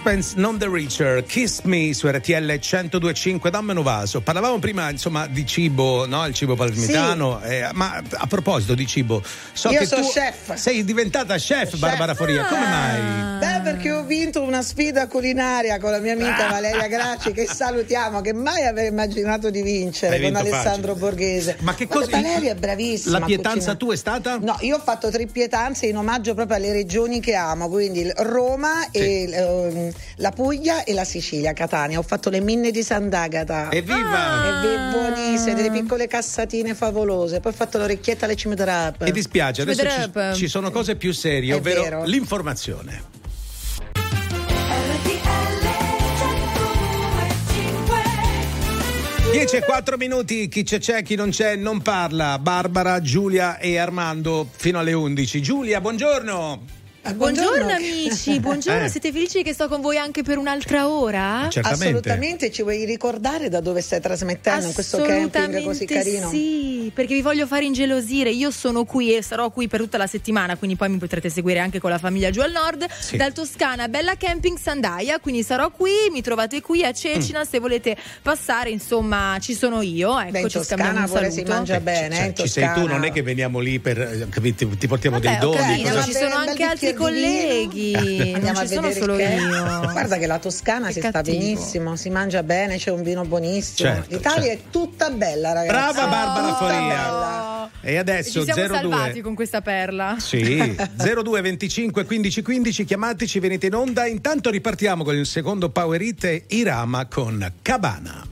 Sixpence Non the Richer, Kiss Me su RTL 102.5. Dammelo vaso. Parlavamo prima insomma di cibo, no? Il cibo palermitano, sì. Ma a proposito di cibo, io che sono tu chef. sei diventata chef. Barbara Foria. Come mai? Beh, perché ho vinto una sfida culinaria con la mia amica Valeria Gracci, che salutiamo, che mai avrei immaginato di vincere, con Alessandro Borghese. Ma che cosa? Valeria è bravissima. La pietanza tu è stata? No, io ho fatto 3 pietanze in omaggio proprio alle regioni che amo, quindi Roma, sì, e la Puglia e la Sicilia, Catania. Ho fatto le minne di Sant'Agata. Evviva! Buonissime, delle piccole cassatine favolose. Poi ho fatto l'orecchietta alle cimidrap. Mi dispiace, adesso ci sono cose più serie, ovvero l'informazione. 10:04, chi c'è, chi non c'è, non parla. Barbara, Giulia e Armando fino alle 11. Giulia, buongiorno. Buongiorno amici, buongiorno, siete felici che sto con voi anche per un'altra ora? Certamente. Assolutamente, ci vuoi ricordare da dove stai trasmettendo in questo camping così carino? Sì, perché vi voglio fare ingelosire, io sono qui e sarò qui per tutta la settimana, quindi poi mi potrete seguire anche con la famiglia giù al nord, sì, dal Toscana, Bella Camping Sandaia, quindi sarò qui, mi trovate qui a Cecina, se volete passare, insomma, ci sono io, ecco. Beh, in Toscana pure si mangia bene, ci sei tu, non è che veniamo lì per ti portiamo dei doni. Ma ci sono anche altri colleghi, non ci sono solo io. Guarda che la Toscana si sta benissimo, si mangia bene, c'è un vino buonissimo. Certo, L'Italia è tutta bella, ragazzi. Brava Barbara Foria. Bella. E adesso ci siamo salvati con questa perla. Sì, 02 25 15 15, chiamateci, venite in onda. Intanto ripartiamo con il secondo Power Hit, Irama con Cabana.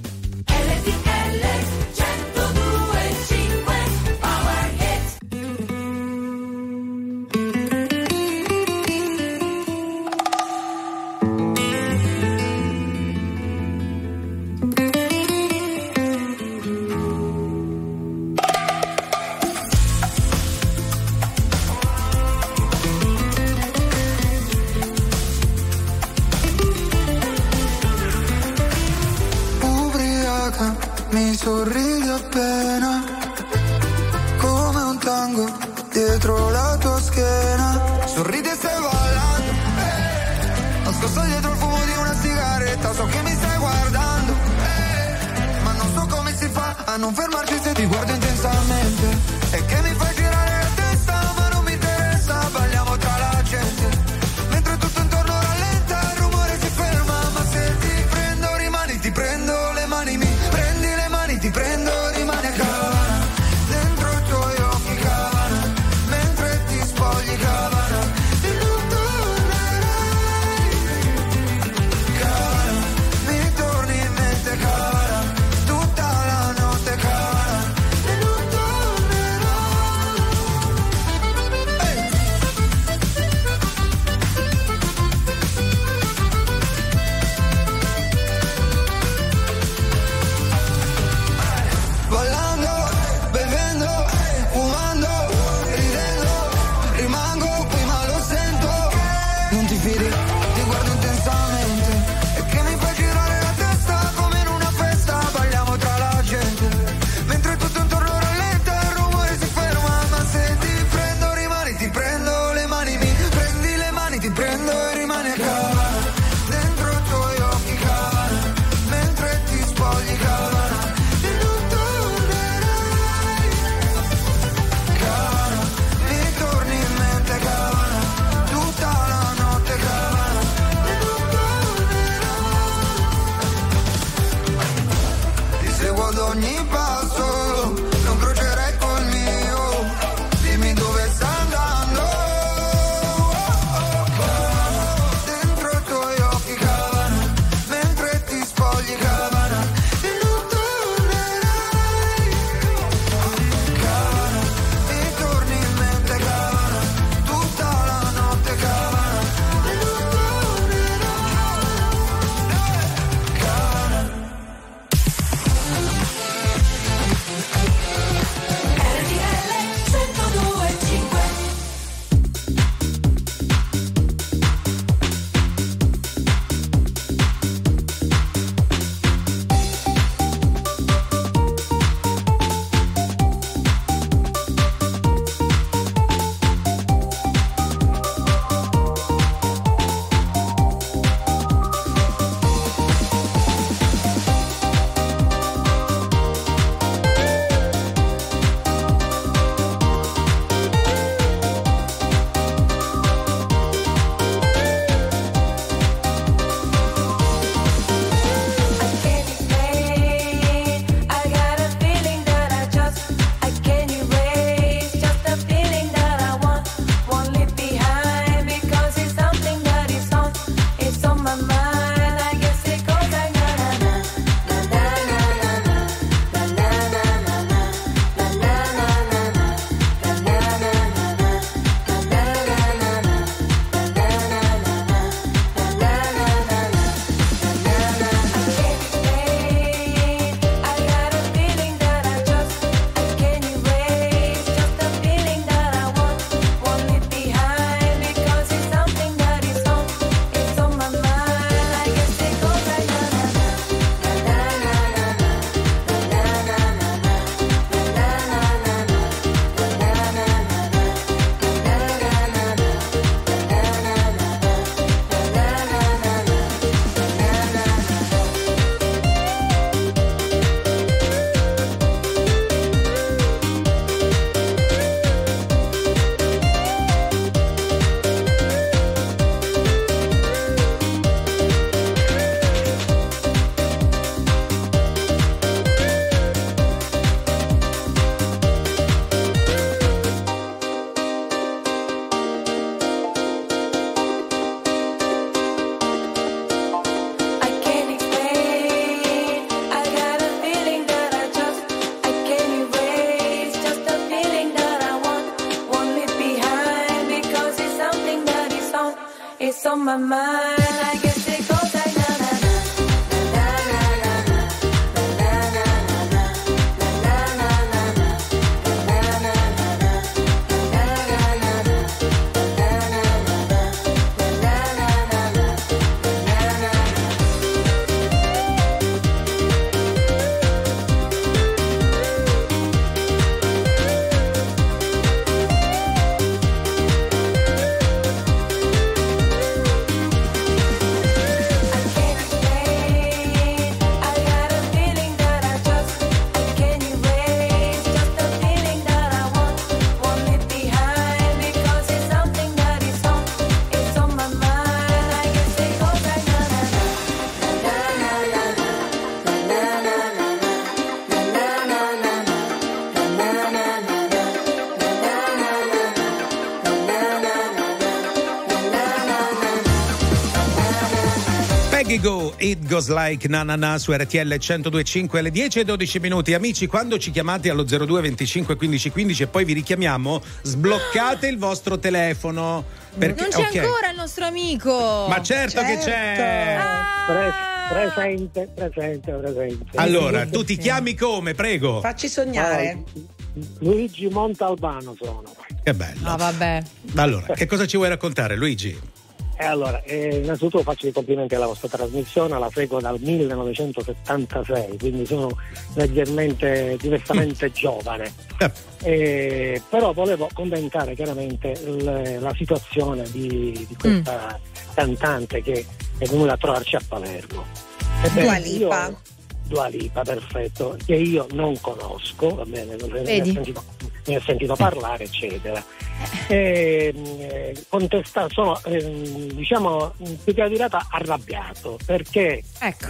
Mi sorridi appena, come un tango dietro la tua schiena. Sorridi e stai ballando, nascosto dietro il fumo di una sigaretta. So che mi stai guardando, ma non so come si fa a non fermarci se ti guardo intensamente. E che mi fai girare la testa, ma non mi interessa. Balliamo tra la gente, mentre tutto intorno rallenta, il rumore si ferma. Ma se ti prendo rimani, ti prendo le mani, mi prendi le mani, ti prendo, rimani a Cabana, dentro i tuoi occhi Cabana, mentre ti spogli Cabana, e non tornerai. Cabana, mi torni in mente Cabana, tutta la notte Cabana, e It's on my mind. I guess it goes like na na na. Go, It Goes Like Na Na Na su RTL 102.5 alle 10:12. Amici, quando ci chiamate allo 02 25 15 15 e poi vi richiamiamo, sbloccate il vostro telefono perché non c'è ancora il nostro amico. Ma certo che c'è. Presente. Allora, tu ti chiami come? Prego. Facci sognare. Luigi Montalbano sono. Che bello. No, vabbè. Allora, che cosa ci vuoi raccontare, Luigi? Allora, innanzitutto faccio i complimenti alla vostra trasmissione, la seguo dal 1976, quindi sono leggermente, diversamente giovane. Però volevo commentare chiaramente la situazione di questa cantante che è venuta a trovarci a Palermo. Dua Lipa, perfetto, che io non conosco, va bene, ne ho sentito parlare, eccetera. Sono diciamo più che adirato, arrabbiato perché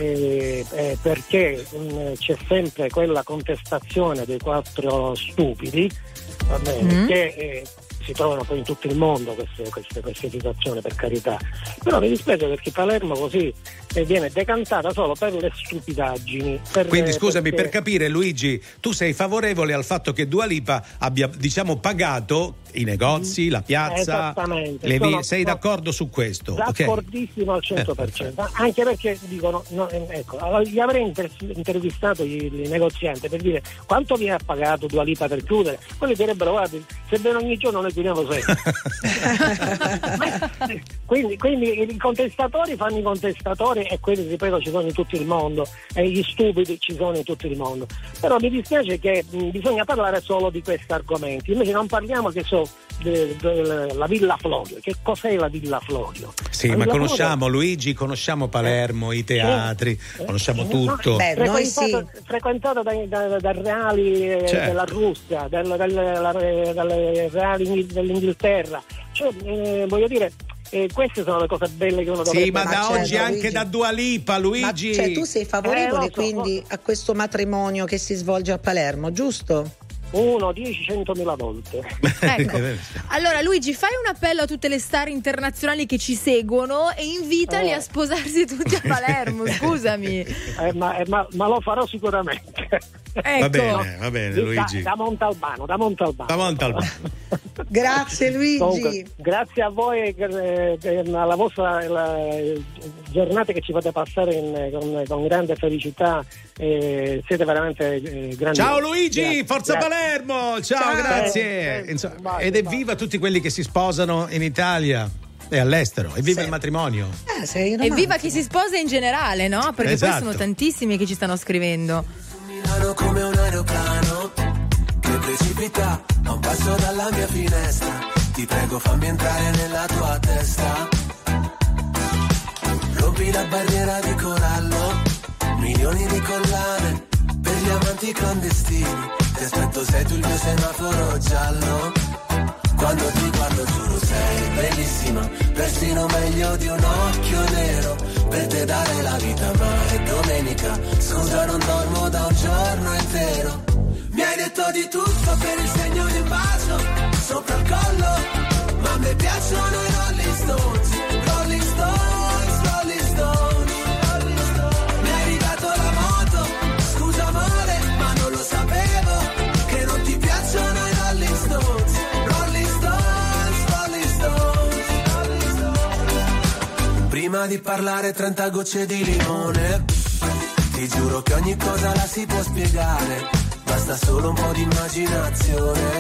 c'è sempre quella contestazione dei quattro stupidi, va bene, che si trovano poi in tutto il mondo queste situazioni, per carità, però mi dispiace perché Palermo così viene decantata solo per le stupidaggini. Quindi scusami, per capire, Luigi, tu sei favorevole al fatto che Dua Lipa abbia, diciamo, pagato i negozi, la piazza, sei d'accordo su questo? D'accordissimo al 100%, anche perché dicono gli avrei intervistato i negozianti per dire quanto vi ha pagato Dua Lipa per chiudere. Quelli direbbero: guardi, se viene ogni giorno noi chiudiamo sempre. quindi i contestatori fanno i contestatori, e quelli, ripeto, ci sono in tutto il mondo, e gli stupidi ci sono in tutto il mondo. Però mi dispiace che bisogna parlare solo di questi argomenti, invece non parliamo la Villa Florio. Che cos'è la Villa Florio? Sì, ma conosciamo Luigi, conosciamo Palermo, i teatri, conosciamo tutto. Frequentato dai reali della Russia, dalle reali dell'Inghilterra, voglio dire, queste sono le cose belle che uno dovrebbe. Sì, ma da oggi Luigi, anche da Dua Lipa, Luigi. Ma, tu sei favorevole quindi a questo matrimonio che si svolge a Palermo, giusto? 1, 10, 100.000 volte. Ecco. Allora Luigi, fai un appello a tutte le star internazionali che ci seguono e invitali a sposarsi tutti a Palermo, scusami. Ma lo farò sicuramente. Ecco. Va bene, Luigi. Da Montalbano. Grazie Luigi. Comunque, grazie a voi alla vostra giornata che ci fate passare con grande felicità. Siete veramente grandi. Ciao Luigi, forza Palermo. Ciao, grazie. Ed evviva tutti quelli che si sposano in Italia e all'estero, evviva il matrimonio. Evviva chi si sposa in generale, no? Perché poi sono tantissimi che ci stanno scrivendo. Come un aeroplano che precipita a un passo dalla mia finestra. Ti prego, fammi entrare nella tua testa. Rompi la barriera di corallo, milioni di collane per gli amanti clandestini. Ti aspetto, sei tu il mio semaforo giallo. Quando ti guardo giuro sei bellissima, persino meglio di un occhio nero. Per te dare la vita, ma è domenica, scusa non dormo da un giorno intero. Mi hai detto di tutto per il segno di un bacio sopra il collo, ma a me piacciono i Rolling Stones, Rolling Stones, Rolling Stones. Mi hai ridato la moto, scusa amore, ma non lo sapevo che non ti piacciono i Rolling Stones. prima di parlare 30 gocce di limone. Ti giuro che ogni cosa la si può spiegare, basta solo un po' di immaginazione.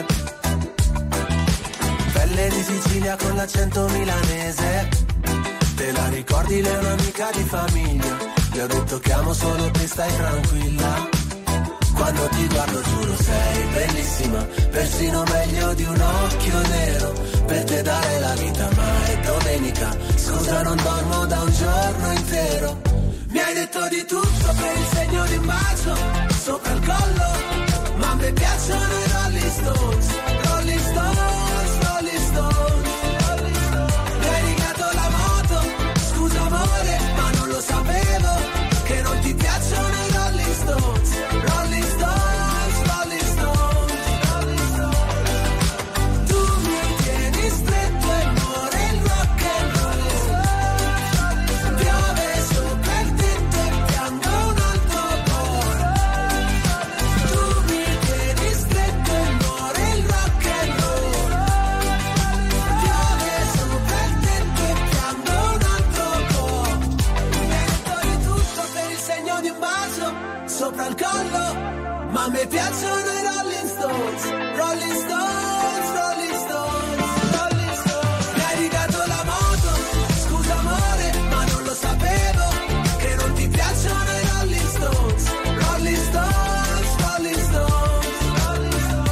Pelle di Sicilia con l'accento milanese, te la ricordi, lei è un'amica di famiglia. Le ho detto che amo solo te, stai tranquilla. Quando ti guardo giuro sei bellissima, persino meglio di un occhio nero. Per te dare la vita ma è domenica, scusa non dormo da un giorno intero. Mi hai detto di tutto per il segno di un bacio sopra il collo, ma a me piacciono i Rolling Stones, Rolling Stones, Rolling Stones. Mi hai rigato la moto, scusa amore, ma non lo sapevo che non ti piacciono i Rolling Stones, Rolling Stones, Rolling Stones, Rolling Stones. Tu mi tieni stretto e muore il rock and roll, piove sopra il tetto e piango un altro po'. Tu mi tieni stretto e muore il rock and roll, piove sopra il tetto e piango un altro po'. Mi hai detto di tutto per il segno di un bacio sopra il collo, ma a me piacciono i Rolling Stones, Rolling Stones, Rolling Stones, Rolling Stones. Mi hai rigato la moto, scusa amore, ma non lo sapevo che non ti piacciono i Rolling Stones, Rolling Stones, Rolling Stones, Rolling Stones.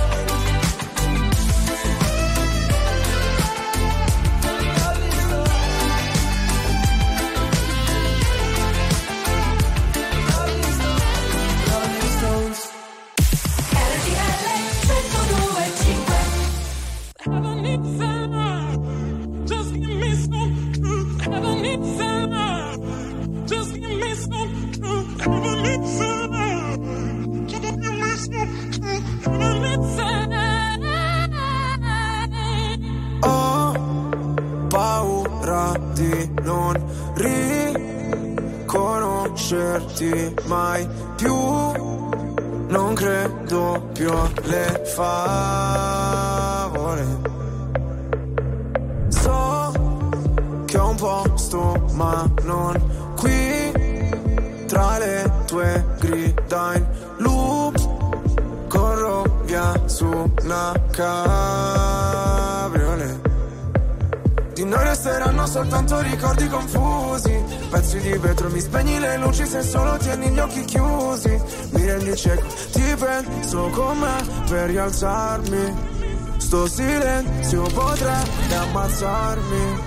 Rolling Stones. Ho paura di non riconoscerti mai più, non credo più alle favole. So che ho un posto ma non qui, tra le tue grida in loop, corro via su una cabriolet. Di noi resteranno soltanto ricordi confusi, pezzi di vetro, mi spegni le luci se solo tieni gli occhi chiusi. Mi rendi cieco, ti penso con me per rialzarmi, sto silenzio potrebbe ammazzarmi.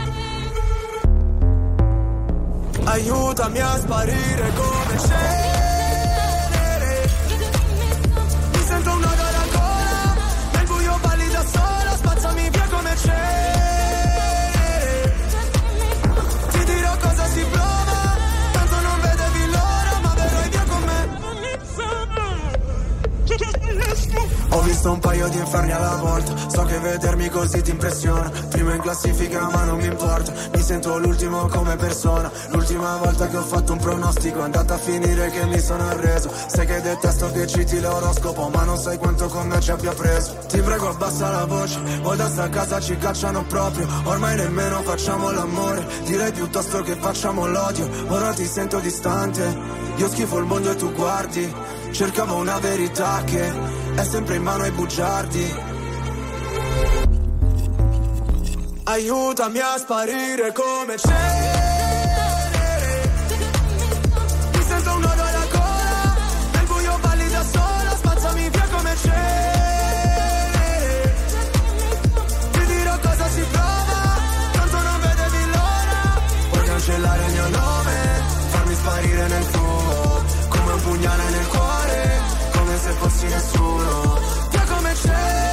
Aiutami a sparire come cenere, mi sento un nodo alla gola, nel buio balli da sola, spazzami via come cenere. Ti dirò cosa si prova, tanto non vedevi l'ora, ma verrai via con me. Ho visto un paio di inferni alla volta, so che vedermi così ti impressiona. Primo in classifica ma non mi importa, mi sento l'ultimo come persona. L'ultima volta che ho fatto un pronostico è andata a finire che mi sono arreso. Sai che detesto che citi l'oroscopo, ma non sai quanto con me ci abbia preso. Ti prego abbassa la voce, o da sta casa ci cacciano proprio. Ormai nemmeno facciamo l'amore, direi piuttosto che facciamo l'odio. Ora ti sento distante, io schifo il mondo e tu guardi. Cercavo una verità che è sempre in mano ai bugiardi. Aiutami a sparire come cenere, mi sento un nodo alla gola, nel buio balli da sola, spazzami via come cenere. Ti dirò cosa si prova, tanto non vedevi l'ora. Puoi cancellare il mio nome, farmi sparire nel fumo, come un pugnale nel cuore, come se fossi nessuno. Via come cenere,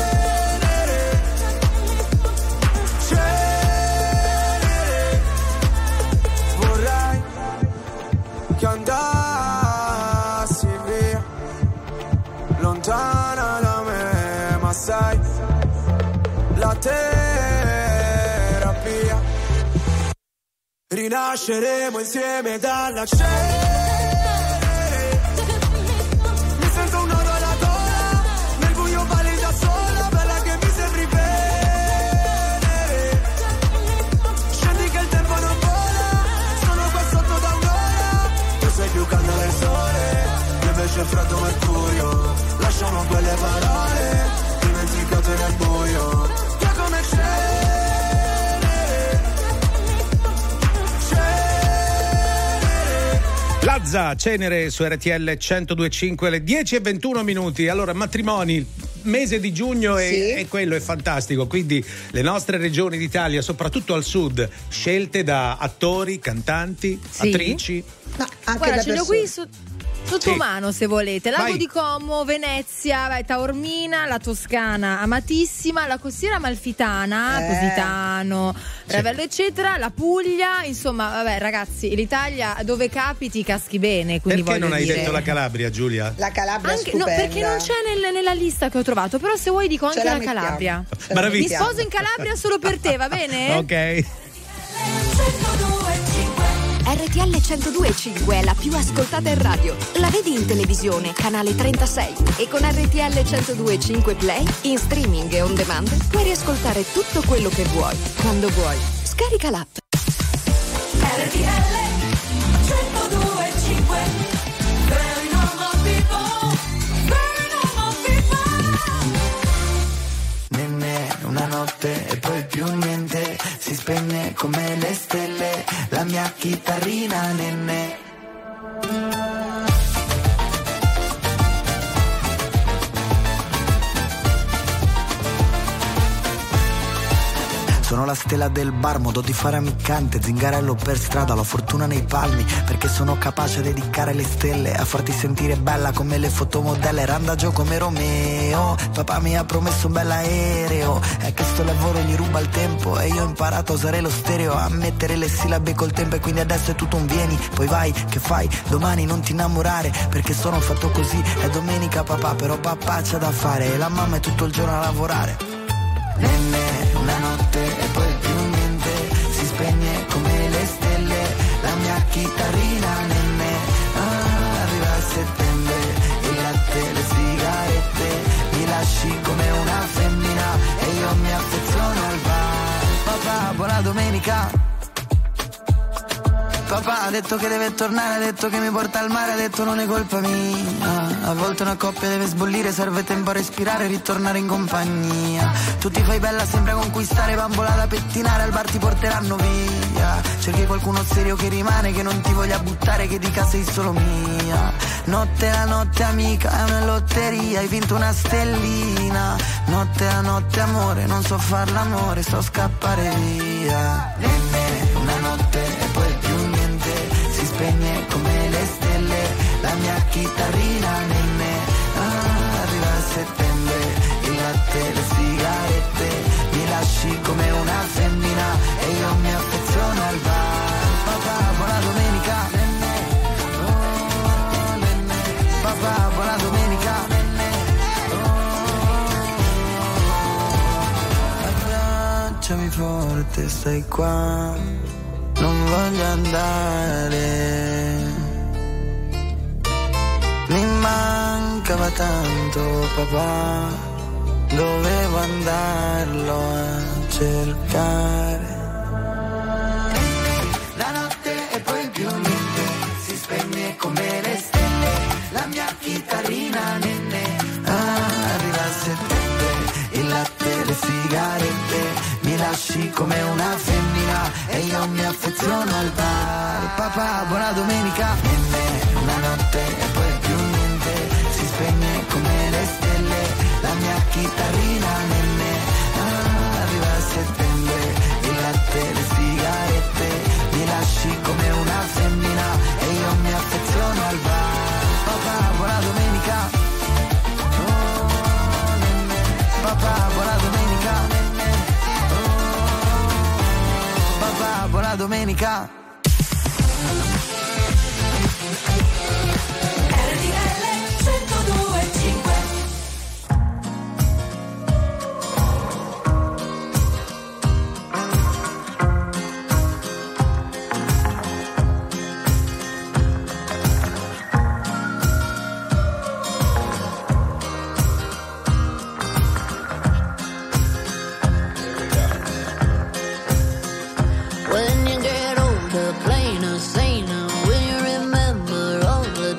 vorrei che andassi via, lontana da me, ma sai, la terapia. Rinasceremo insieme dalla cenere, mi sento un nodo alla gola, nel buio balli da sola, bella che mi sembri bene. Scendi che il tempo non vola, Gazza, Cenere su RTL 102.5 alle 10:21. Allora, matrimoni, mese di giugno e quello è fantastico, quindi le nostre regioni d'Italia, soprattutto al sud, scelte da attori, cantanti, attrici. Ma anche guarda, da ce l'ho qui sotto mano se volete. Lago Vai. di Como, Venezia, Taormina, la Toscana amatissima, la costiera amalfitana, Positano, Ravello eccetera, la Puglia, insomma vabbè ragazzi, l'Italia dove capiti caschi bene, quindi Perché voglio non hai dire. detto la Calabria, Giulia? La Calabria Anche, è no, stupenda. perché non c'è nella lista che ho trovato, però se vuoi dico anche la la mettiamo. Calabria. Ce la Mi Bravissima. sposo in Calabria solo per te, va bene? Ok. RTL 102.5 è la più ascoltata in radio. La vedi in televisione, canale 36. E con RTL 102.5 Play, in streaming e on demand, puoi riascoltare tutto quello che vuoi, quando vuoi. Scarica l'app. RTL 102.5. Very normal people. Very normal people. Nenne, una notte e poi più niente, si spegne come le stelle, la mia chitarrina, nenne. Sono la stella del bar, modo di fare ammiccante, zingarello per strada, la fortuna nei palmi, perché sono capace a dedicare le stelle, a farti sentire bella come le fotomodelle, randagio come Romeo, papà mi ha promesso un bell'aereo, è che sto lavoro gli ruba il tempo e io ho imparato a usare lo stereo, a mettere le sillabe col tempo e quindi adesso è tutto un vieni, poi vai, che fai, domani non ti innamorare, perché sono fatto così, è domenica papà, però papà c'ha da fare e la mamma è tutto il giorno a lavorare. Nenne, una notte e poi più niente, si spegne come le stelle, la mia chitarrina, nenne, arriva a settembre, il latte, le sigarette, mi lasci come una femmina e io mi affeziono al bar. Papà, buona domenica. Papà ha detto che deve tornare, ha detto che mi porta al mare, ha detto non è colpa mia. A volte una coppia deve sbollire, serve tempo a respirare e ritornare in compagnia. Tu ti fai bella, sembra conquistare, bambola da pettinare, al bar ti porteranno via. Cerchi qualcuno serio che rimane, che non ti voglia buttare, che dica sei solo mia. Notte a notte amica, è una lotteria, hai vinto una stellina. Notte a notte amore, non so far l'amore, so scappare via. Nenne, una notte e poi più niente, si spegne come le stelle, la mia chitarrina, nenne, arriva a settembre, il latte, le sigarette, mi lasci come una femmina e io mi affeziono al bar. Papà, buona domenica, nenne, oh nenne, papà, buona domenica, nenne, abbracciami forte, stai qua, non voglio andare, mi mancava tanto papà, dovevo andarlo a cercare. La notte e poi più niente, si spegne come le stelle, la mia chitarrina, nenne, arriva a settembre, il latte, le sigarette, mi lasci come una femmina e io mi affeziono al bar. Papà, buona domenica, nenne, una notte e poi più niente, si spegne come le stelle, la mia chitarrina, nenne, arriva a settembre, il latte, le sigarette, mi lasci come una femmina e io mi affeziono al bar. Papà, buona domenica, oh nenne, papà, buona domenica, nenne, papà, buona domenica. RTL 102.5. When you get older, plainer, saner, will you remember all the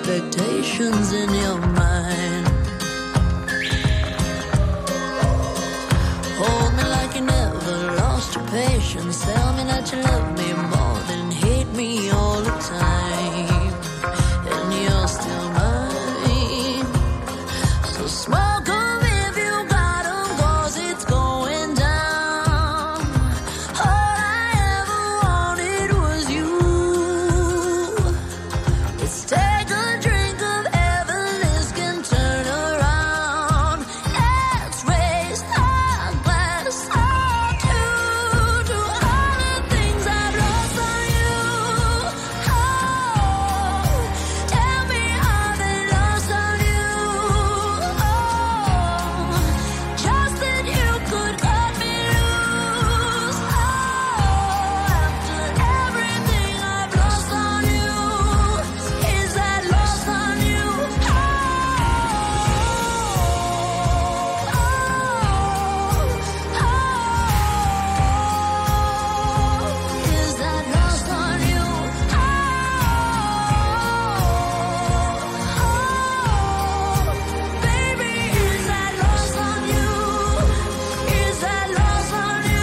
expectations in your mind. Hold me like you never lost your patience. Tell me that you love me more than hate me all the time. And you're still mine. So smoke 'em if you got 'em, 'cause it's going down. All I ever wanted was you. Let's take a drink of heaven, this can turn around. Let's raise our glass up to all the things I've lost on you. Oh, tell me how they lost on you. Oh, just that you could cut me loose. Oh, after everything I've lost on you, is that lost on you? Is that lost on you? Baby, is that lost on you? Is that lost on you?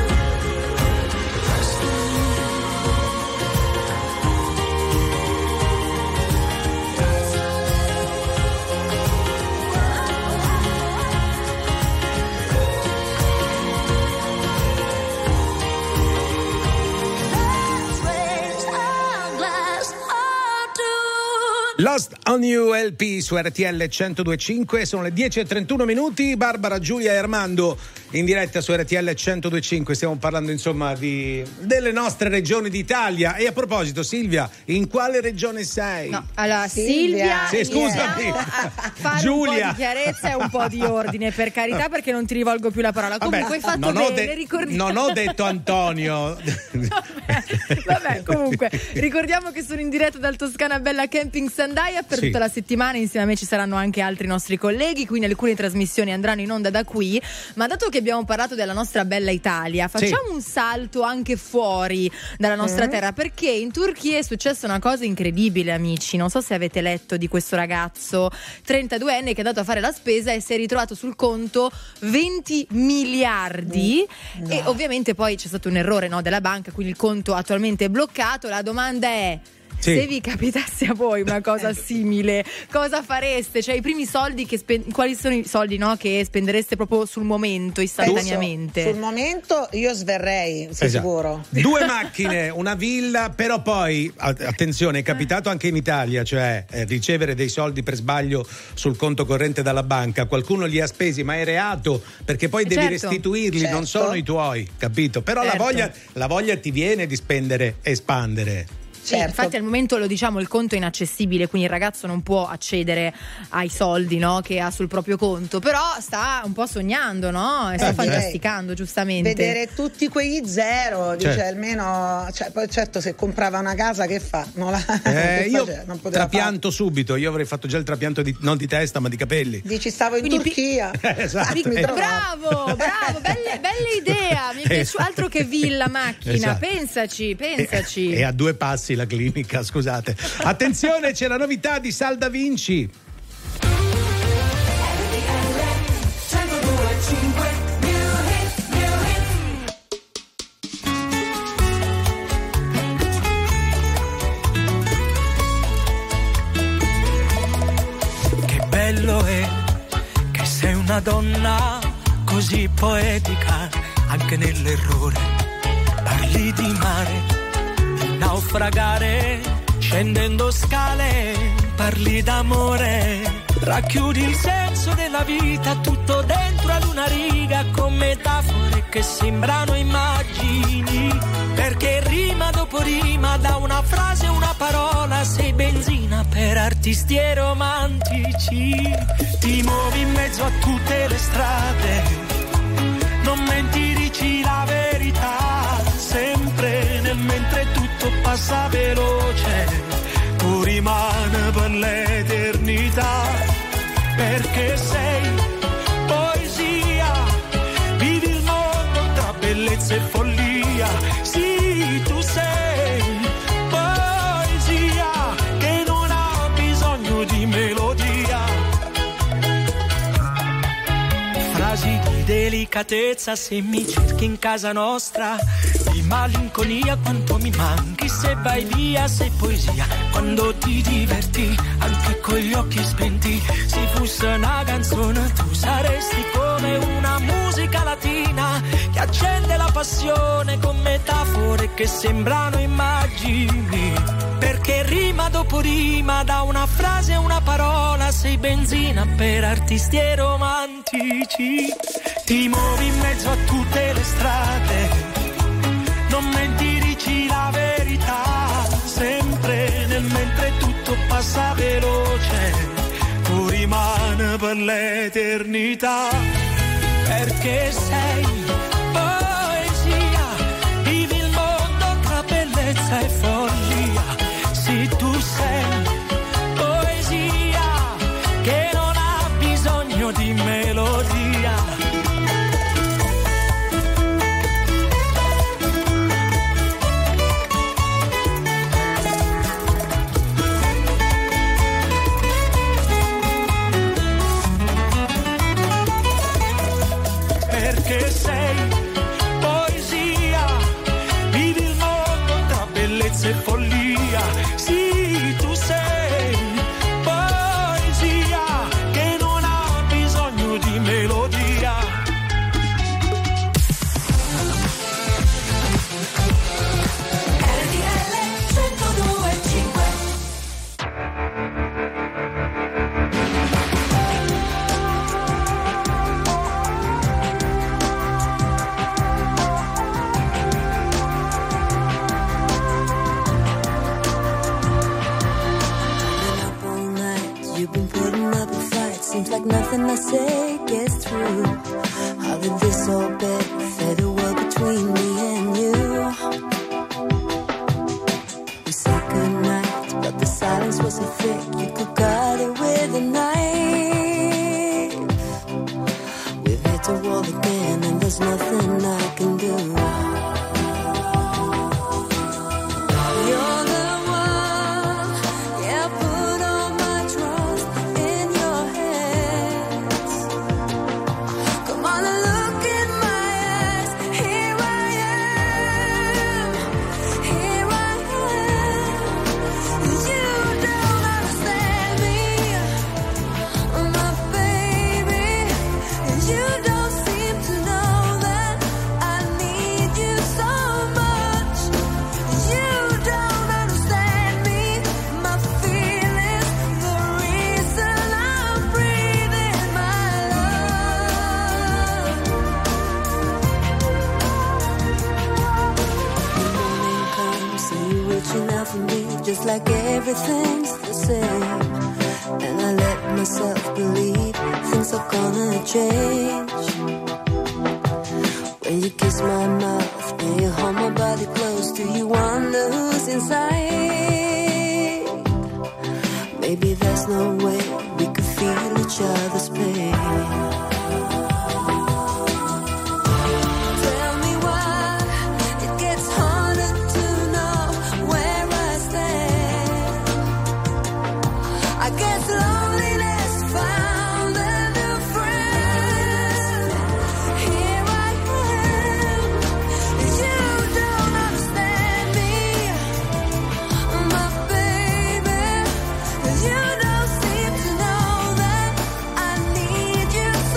Let's raise our glass up to Lost on You LP su RTL 102.5, sono le 10:31 minuti. Barbara, Giulia e Armando in diretta su RTL 102.5. Stiamo parlando insomma delle nostre regioni d'Italia. E a proposito, Silvia, in quale regione sei? No, allora Silvia, sì, scusami. iniziamo a fare Giulia. un po' di chiarezza e un po' di ordine, per carità, perché non ti rivolgo più la parola. Comunque hai fatto non ho bene, ricordiamo. non ho detto Antonio. Vabbè, comunque ricordiamo che sono in diretta dal Toscana Bella Camping Sandaia per Sì. tutta la settimana. Insieme a me ci saranno anche altri nostri colleghi, quindi alcune trasmissioni andranno in onda da qui. Ma dato che abbiamo parlato della nostra bella Italia, facciamo un salto anche fuori dalla nostra terra, perché in Turchia è successa una cosa incredibile, amici. Non so se avete letto di questo ragazzo 32enne che è andato a fare la spesa e si è ritrovato sul conto 20 miliardi. E ovviamente poi c'è stato un errore, no, della banca, quindi il conto attualmente è bloccato. La domanda è: Sì. se vi capitasse a voi una cosa simile, cosa fareste? Cioè, i primi soldi quali sono i soldi, no, che spendereste proprio sul momento, istantaneamente? Sul momento io sverrei, sei Esatto. sicuro? 2 macchine, una villa, però poi attenzione, è capitato anche in Italia, cioè ricevere dei soldi per sbaglio sul conto corrente dalla banca. Qualcuno li ha spesi, ma è reato, perché poi devi certo. restituirli, Certo. non sono i tuoi, capito? Però Certo. la voglia ti viene di spendere e espandere. Sì, Certo. infatti al momento lo diciamo, il conto è inaccessibile, quindi il ragazzo non può accedere ai soldi, no, che ha sul proprio conto, però sta un po' sognando, no? E sta fantasticando, giustamente. Vedere tutti quegli zero, dice Certo. almeno, cioè, poi certo se comprava una casa che fa? Non la, che Io faceva? Non poteva trapianto subito, io avrei fatto già il trapianto non di testa ma di capelli. fare. Dici stavo in Quindi Turchia. Esatto. Mi trovavo. Bravo, belle idea, mi piace, altro che villa, macchina, Esatto. pensaci. E a 2 passi la clinica, scusate. Attenzione, c'è la novità di Sal Da Vinci. Che bello è che sei una donna così poetica, anche nell'errore. Parli di mare, di naufragare, scendendo scale, parli d'amore. Racchiudi il senso della vita tutto dentro ad una riga, con metafore che sembrano immagini. Perché rima dopo rima, da una frase una parola, sei benzina per artisti e romantici. Ti muovi in mezzo a tutte le strade, non menti, dici la verità, sempre nel mentre tutto passa veloce, tu rimani per l'eternità, perché sei poesia, vivi il mondo tra bellezza e follia, sì tu sei poesia che non ha bisogno così di delicatezza se mi cerchi in casa nostra, di malinconia quanto mi manchi se vai via, sei poesia quando ti diverti anche con gli occhi spenti. Se fosse una canzone tu saresti come una musica latina che accende la passione con metafore che sembrano immagini, perché rima dopo rima da una frase a una parola sei benzina per artisti e romantici. Ti muovi in mezzo a tutte le strade, non menti, dici la verità, sempre nel mentre tutto passa veloce, tu rimani per l'eternità, perché sei poesia, vivi il mondo tra bellezza e follia, sì tu sei poesia che non ha bisogno di melodia. Perché sei poesia, vivi il mondo tra bellezza e follia, sì tu sei poesia che non ha bisogno di melodia. RTL 102.5. Seems like nothing I say gets through. How did this all fade away between me and you? We said goodnight, but the silence was so thick you could cut it with a knife. We've hit a wall again and there's nothing I can do. You're the one, yeah, put all my trust in your hands. Come on and look in my eyes. Here I am. Here I am. You don't understand me, my baby. You don't seem to know that I need you so much. You don't understand me, my feelings, the reason I'm breathing my love. The morning comes and you reaching out for me just like everything's the same. And I let myself believe things are gonna change. When you kiss my mouth and you hold my body close, do you wonder who's inside? Maybe there's no way we could feel each other's pain. Tell me why it gets harder to know where I stand. I guess loneliness found a new friend. Here I am. You don't understand me, my baby. You don't seem to know that I need you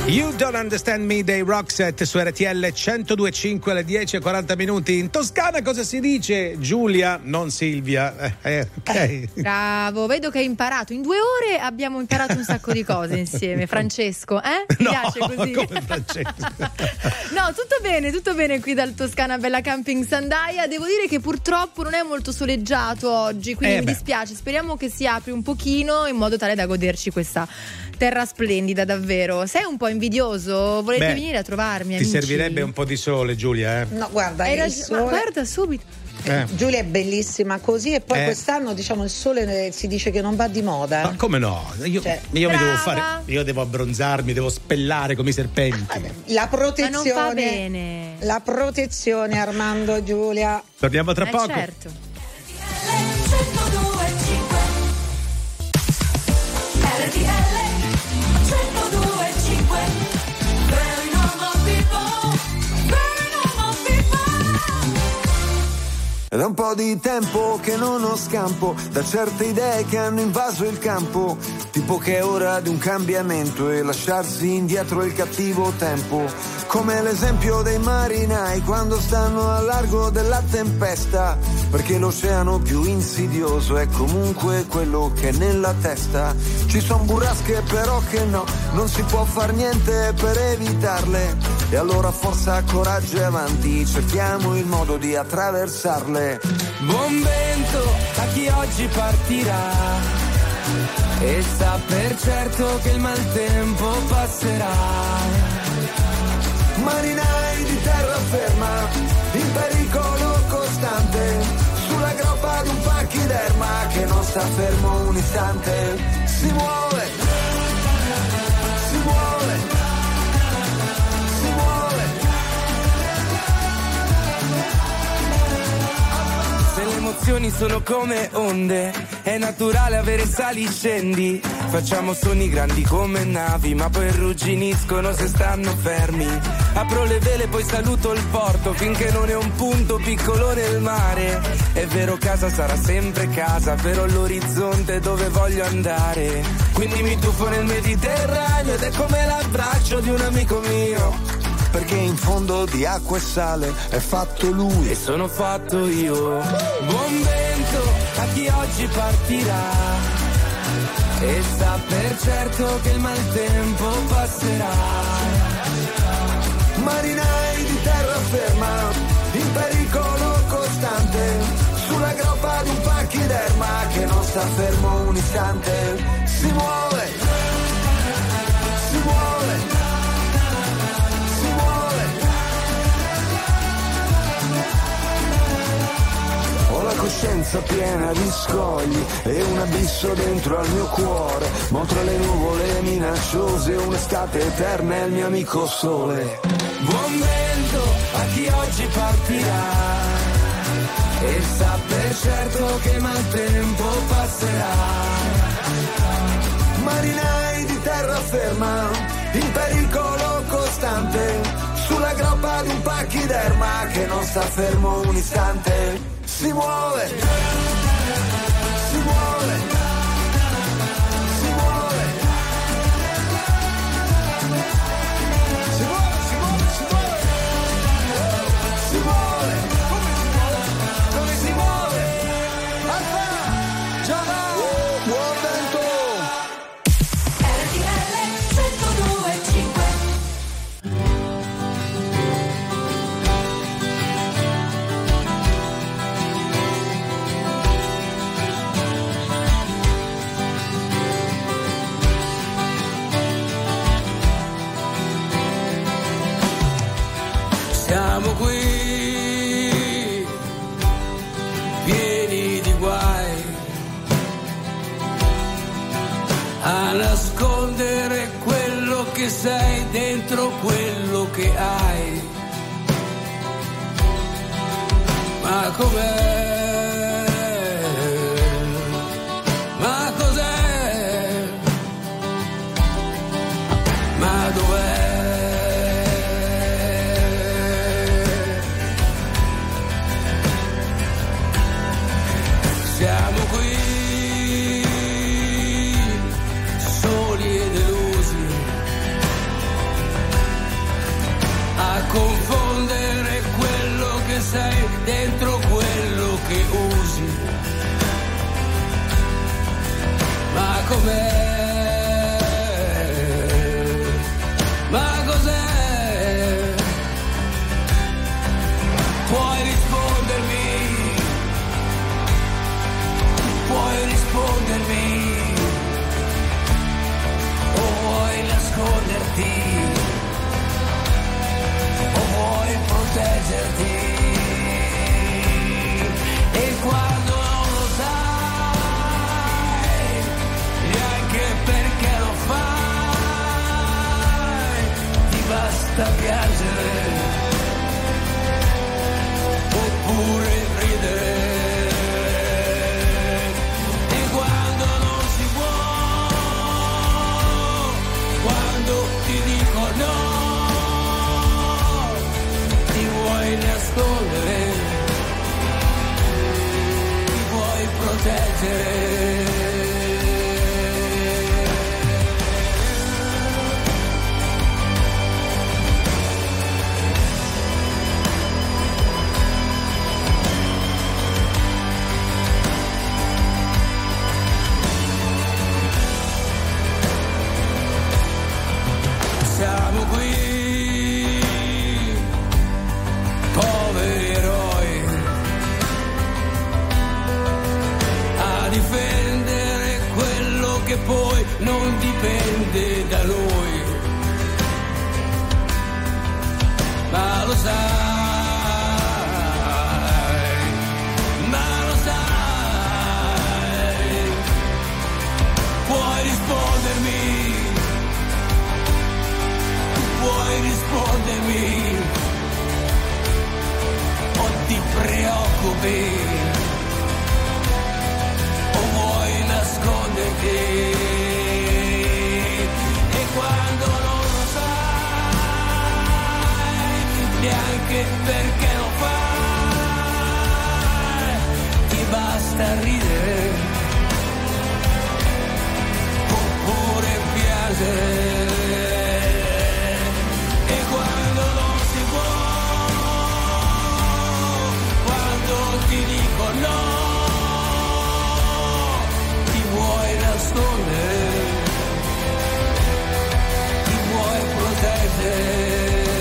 You Don't Understand Me dei Roxette su RTL 102.5 alle 10:40 in Toscana. Cosa si dice, Giulia, non Silvia? Ok. Bravo, vedo che hai imparato. In 2 ore abbiamo imparato un sacco di cose insieme. Francesco, Ti piace così? Come Francesco? No, tutto bene qui dal Toscana Bella Camping Sandaia. Devo dire che purtroppo non è molto soleggiato oggi, quindi mi dispiace. Speriamo che si apri un pochino in modo tale da goderci questa terra splendida, davvero. Sei un po' invidioso? Volete venire a trovarmi, amici? Ti servirebbe un po' di sole, Giulia, No, guarda, ma guarda subito. Giulia è bellissima così, e poi quest'anno diciamo il sole si dice che non va di moda. Ma come no? Io mi devo fare, io devo abbronzarmi, devo spellare come i serpenti. La protezione. Ma non fa bene. La protezione, Armando e Giulia. Torniamo tra poco. Certo. Ed è un po' di tempo che non ho scampo da certe idee che hanno invaso il campo, tipo che è ora di un cambiamento e lasciarsi indietro il cattivo tempo, come l'esempio dei marinai quando stanno a largo della tempesta, perché l'oceano più insidioso è comunque quello che è nella testa. Ci son burrasche però che no, non si può far niente per evitarle, e allora forza, coraggio e avanti, cerchiamo il modo di attraversarle. Buon vento a chi oggi partirà e sa per certo che il maltempo passerà. Marinai di terraferma, in pericolo costante, sulla groppa di un pachiderma che non sta fermo un istante. Si muove, si muove, si muove. Se le emozioni sono come onde, è naturale avere sali e scendi. Facciamo sogni grandi come navi, ma poi rugginiscono se stanno fermi. Apro le vele, poi saluto il porto, finché non è un punto piccolo nel mare. È vero, casa sarà sempre casa, però l'orizzonte dove voglio andare. Quindi mi tuffo nel Mediterraneo ed è come l'abbraccio di un amico mio, perché in fondo di acqua e sale è fatto lui e sono fatto io. Buon vento a chi oggi partirà e sa per certo che il maltempo passerà. Marinai di terraferma, in pericolo costante, sulla groppa di un pachiderma che non sta fermo un istante. Si muove, si muove. Ho la coscienza piena di scogli e un abisso dentro al mio cuore, ma tra le nuvole minacciose un'estate eterna è il mio amico sole. Buon vento a chi oggi partirà e sa per certo che il maltempo passerà. Marinai di terraferma, in pericolo costante, sulla groppa di un pachiderma che non sta fermo un istante. Si muove, si muove, si muove, si muove, si muove, si muove, si muove, come si muove, alfa, già va, buon vento. RTL 102.5. Siamo qui, pieni di guai, a nascondere quello che sei dentro quello che hai. Ma com'è? Ma cos'è? Ma dov'è? Siamo qui, soli e delusi, lo sai, ma lo sai, puoi rispondermi, puoi rispondermi, o ti preoccupi, o vuoi nasconderti, e quando non lo sai, neanche perché lo fai, ti basta ridere, oppure piangere. Ti dico no, ti vuoi nascondere, ti vuoi proteggere.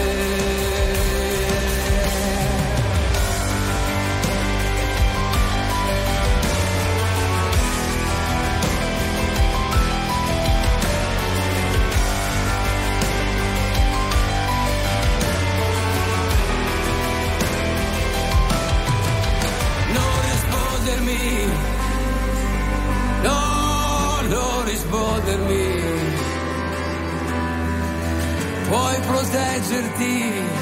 No, non rispondermi, puoi proteggerti,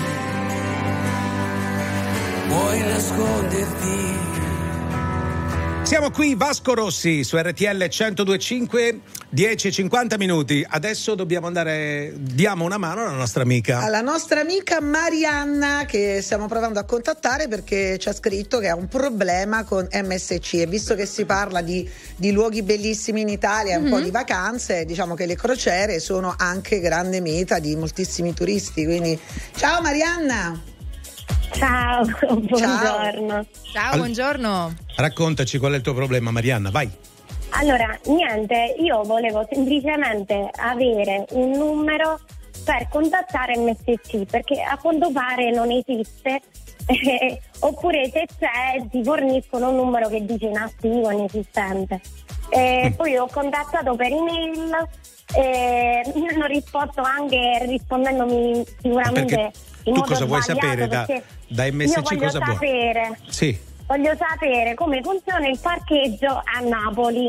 puoi nasconderti. Siamo qui, Vasco Rossi su RTL 102.5, 10:50 minuti. Adesso dobbiamo andare, diamo una mano alla nostra amica. Alla nostra amica Marianna, che stiamo provando a contattare perché ci ha scritto che ha un problema con MSC, e visto che si parla di luoghi bellissimi in Italia, un po' di vacanze, diciamo che le crociere sono anche grande meta di moltissimi turisti, quindi ciao Marianna. Ciao, buongiorno. Ciao, buongiorno. Raccontaci qual è il tuo problema, Marianna, vai. Allora, niente, io volevo semplicemente avere un numero per contattare MSC, perché a quanto pare non esiste, oppure se c'è ti forniscono un numero che dice inattivo, inesistente. Poi ho contattato per email, mi hanno risposto anche rispondendomi sicuramente in modo cosa vuoi sbagliato, sapere da MSC? Cosa vuoi? Sì. Voglio sapere come funziona il parcheggio a Napoli.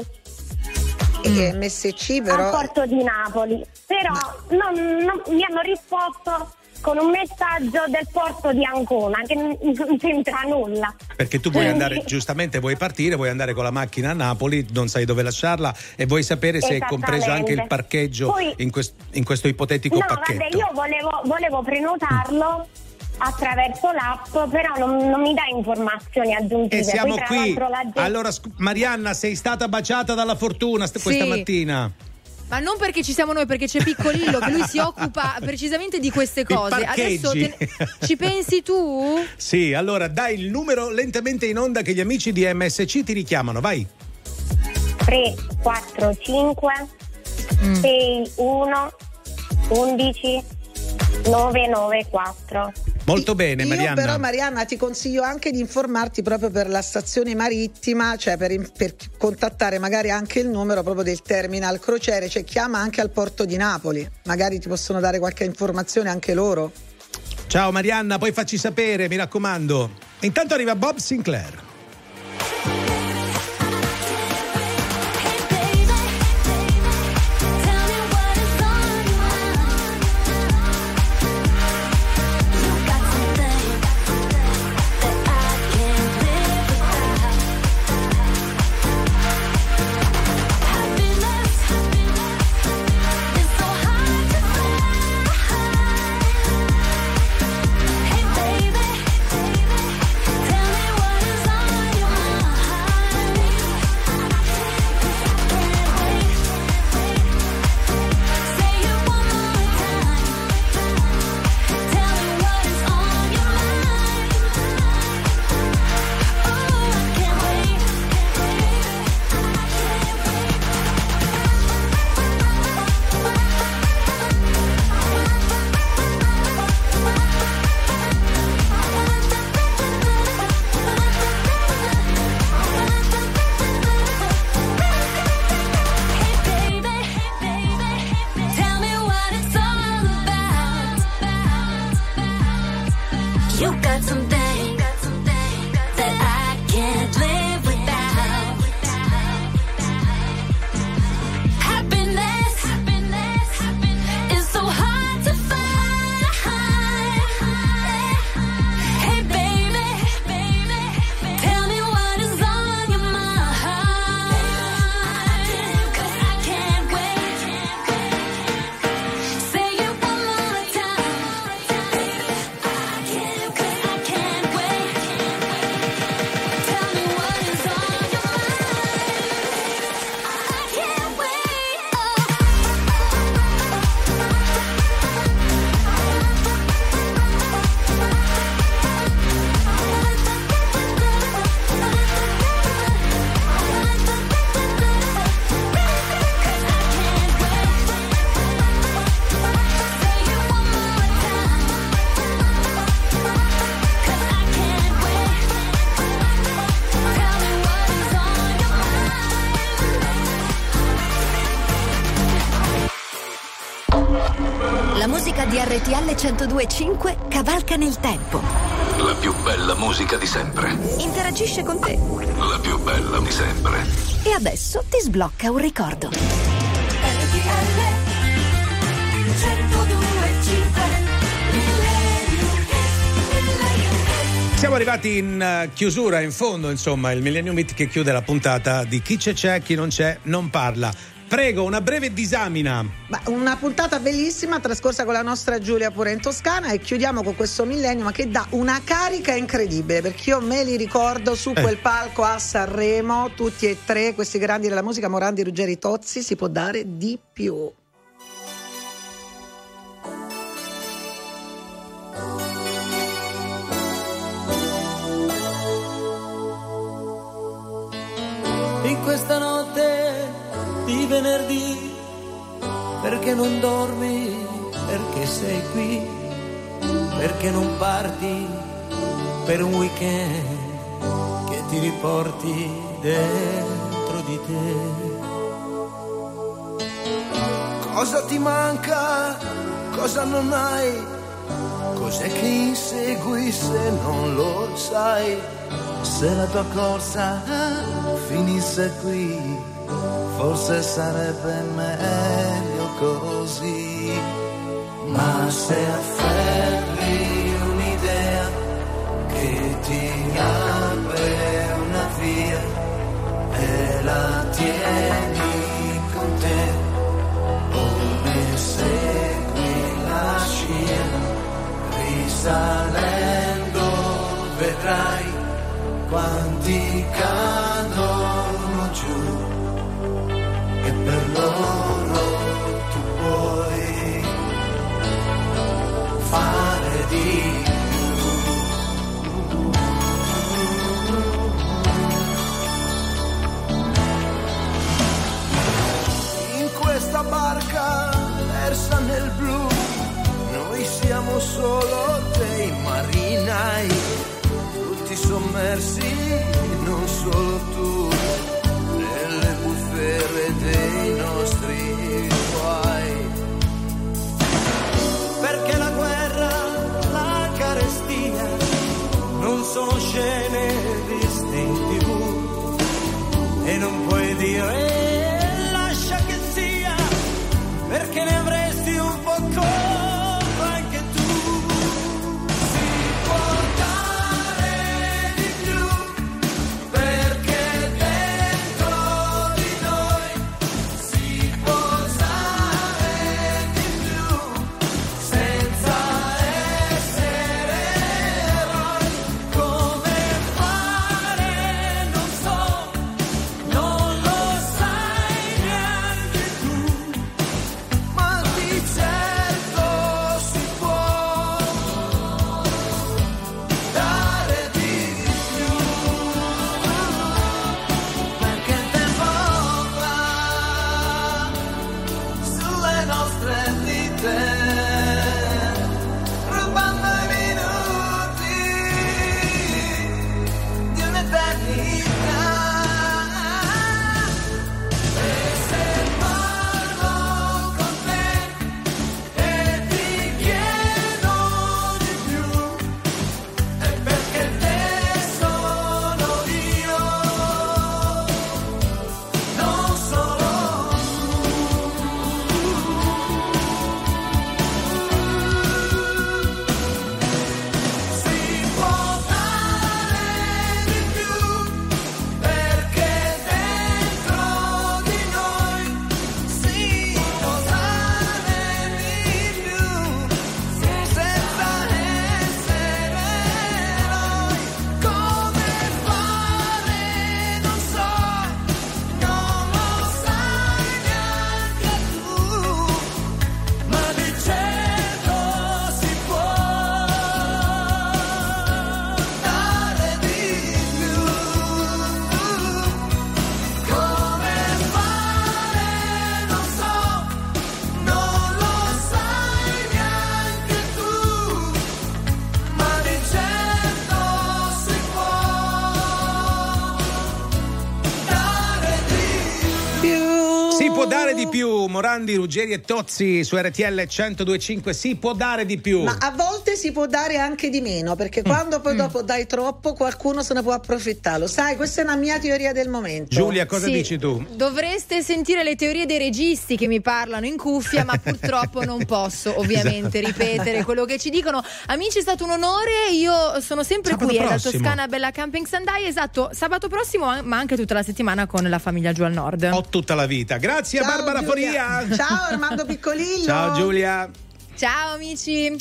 MSC però al porto di Napoli, però non mi hanno risposto con un messaggio del porto di Ancona che non c'entra nulla. Perché tu vuoi andare, giustamente vuoi partire, vuoi andare con la macchina a Napoli, non sai dove lasciarla e vuoi sapere se è compreso anche il parcheggio. Poi, in questo ipotetico pacchetto. Vabbè, io volevo prenotarlo attraverso l'app, però non mi dà informazioni aggiuntive. E siamo poi, qui. Allora, Marianna, sei stata baciata dalla fortuna questa mattina? Ma non perché ci siamo noi, perché c'è Piccolillo che lui si occupa precisamente di queste cose. Adesso ci pensi tu? Sì, allora dai il numero lentamente in onda che gli amici di MSC ti richiamano, vai. 345 61 11 994. Molto bene, Marianna. Io però, Marianna, ti consiglio anche di informarti proprio per la stazione marittima, cioè per contattare magari anche il numero proprio del terminal crociere, cioè chiama anche al porto di Napoli, magari ti possono dare qualche informazione anche loro. Ciao Marianna, poi facci sapere, mi raccomando. Intanto arriva Bob Sinclair. Tell me what is on You got something that I can't live without. Happiness is so hard to find. Hey baby, tell me what is on your mind. 'Cause I can't wait. Say it one more time. I can't wait. Tell me what is on your mind. I can't wait. La musica di RTL 102.5 cavalca nel tempo. La più bella musica di sempre. Interagisce con te. La più bella di sempre. E adesso ti sblocca un ricordo. Siamo arrivati in chiusura, in fondo, insomma, il Millennium Hit che chiude la puntata di Chi c'è, chi non c'è, non parla. Prego, una breve disamina. Una puntata bellissima trascorsa con la nostra Giulia pure in Toscana, e chiudiamo con questo Millennium che dà una carica incredibile, perché io me li ricordo su quel palco a Sanremo, tutti e tre questi grandi della musica, Morandi, Ruggeri, Tozzi. Si può dare di più. In questa notte di venerdì, perché non dormi, perché sei qui, perché non parti per un weekend che ti riporti dentro di te. Cosa ti manca, cosa non hai, cos'è che insegui se non lo sai, se la tua corsa finisse qui, forse sarebbe meglio così. Ma se afferri un'idea che ti apre una via e la tieni con te, o ne segui la scia, risalendo vedrai quanti cadono giù, e per loro tu puoi fare di più. In questa barca persa nel blu, noi siamo solo dei marinai, tutti sommersi, non solo tu, nelle bufere dei nostri guai. Perché la guerra, la carestia non sono scene viste in TV, e non puoi dire lascia che sia, perché ne avresti un po' colpa anche tu. Si può dare di più, perché dentro di noi si può usare di più, senza essere eroi. Come fare non so, non lo sai. dare di più. Morandi, Ruggeri e Tozzi su RTL 102.5. Si può dare di più. Ma a volte si può dare anche di meno, perché quando poi dopo dai troppo qualcuno se ne può approfittare. Lo sai, questa è una mia teoria del momento. Giulia, cosa dici tu? Dovreste sentire le teorie dei registi che mi parlano in cuffia, ma purtroppo non posso ovviamente ripetere quello che ci dicono. Amici, è stato un onore. Io sono sempre Sabato qui da prossimo. Toscana Bella Camping Sandai, esatto, sabato prossimo, ma anche tutta la settimana con la famiglia giù al nord. Ho tutta la vita. Grazie a Ciao, Barbara Giulia. Foria. Ciao Armando Piccolillo. Ciao Giulia. Ciao amici.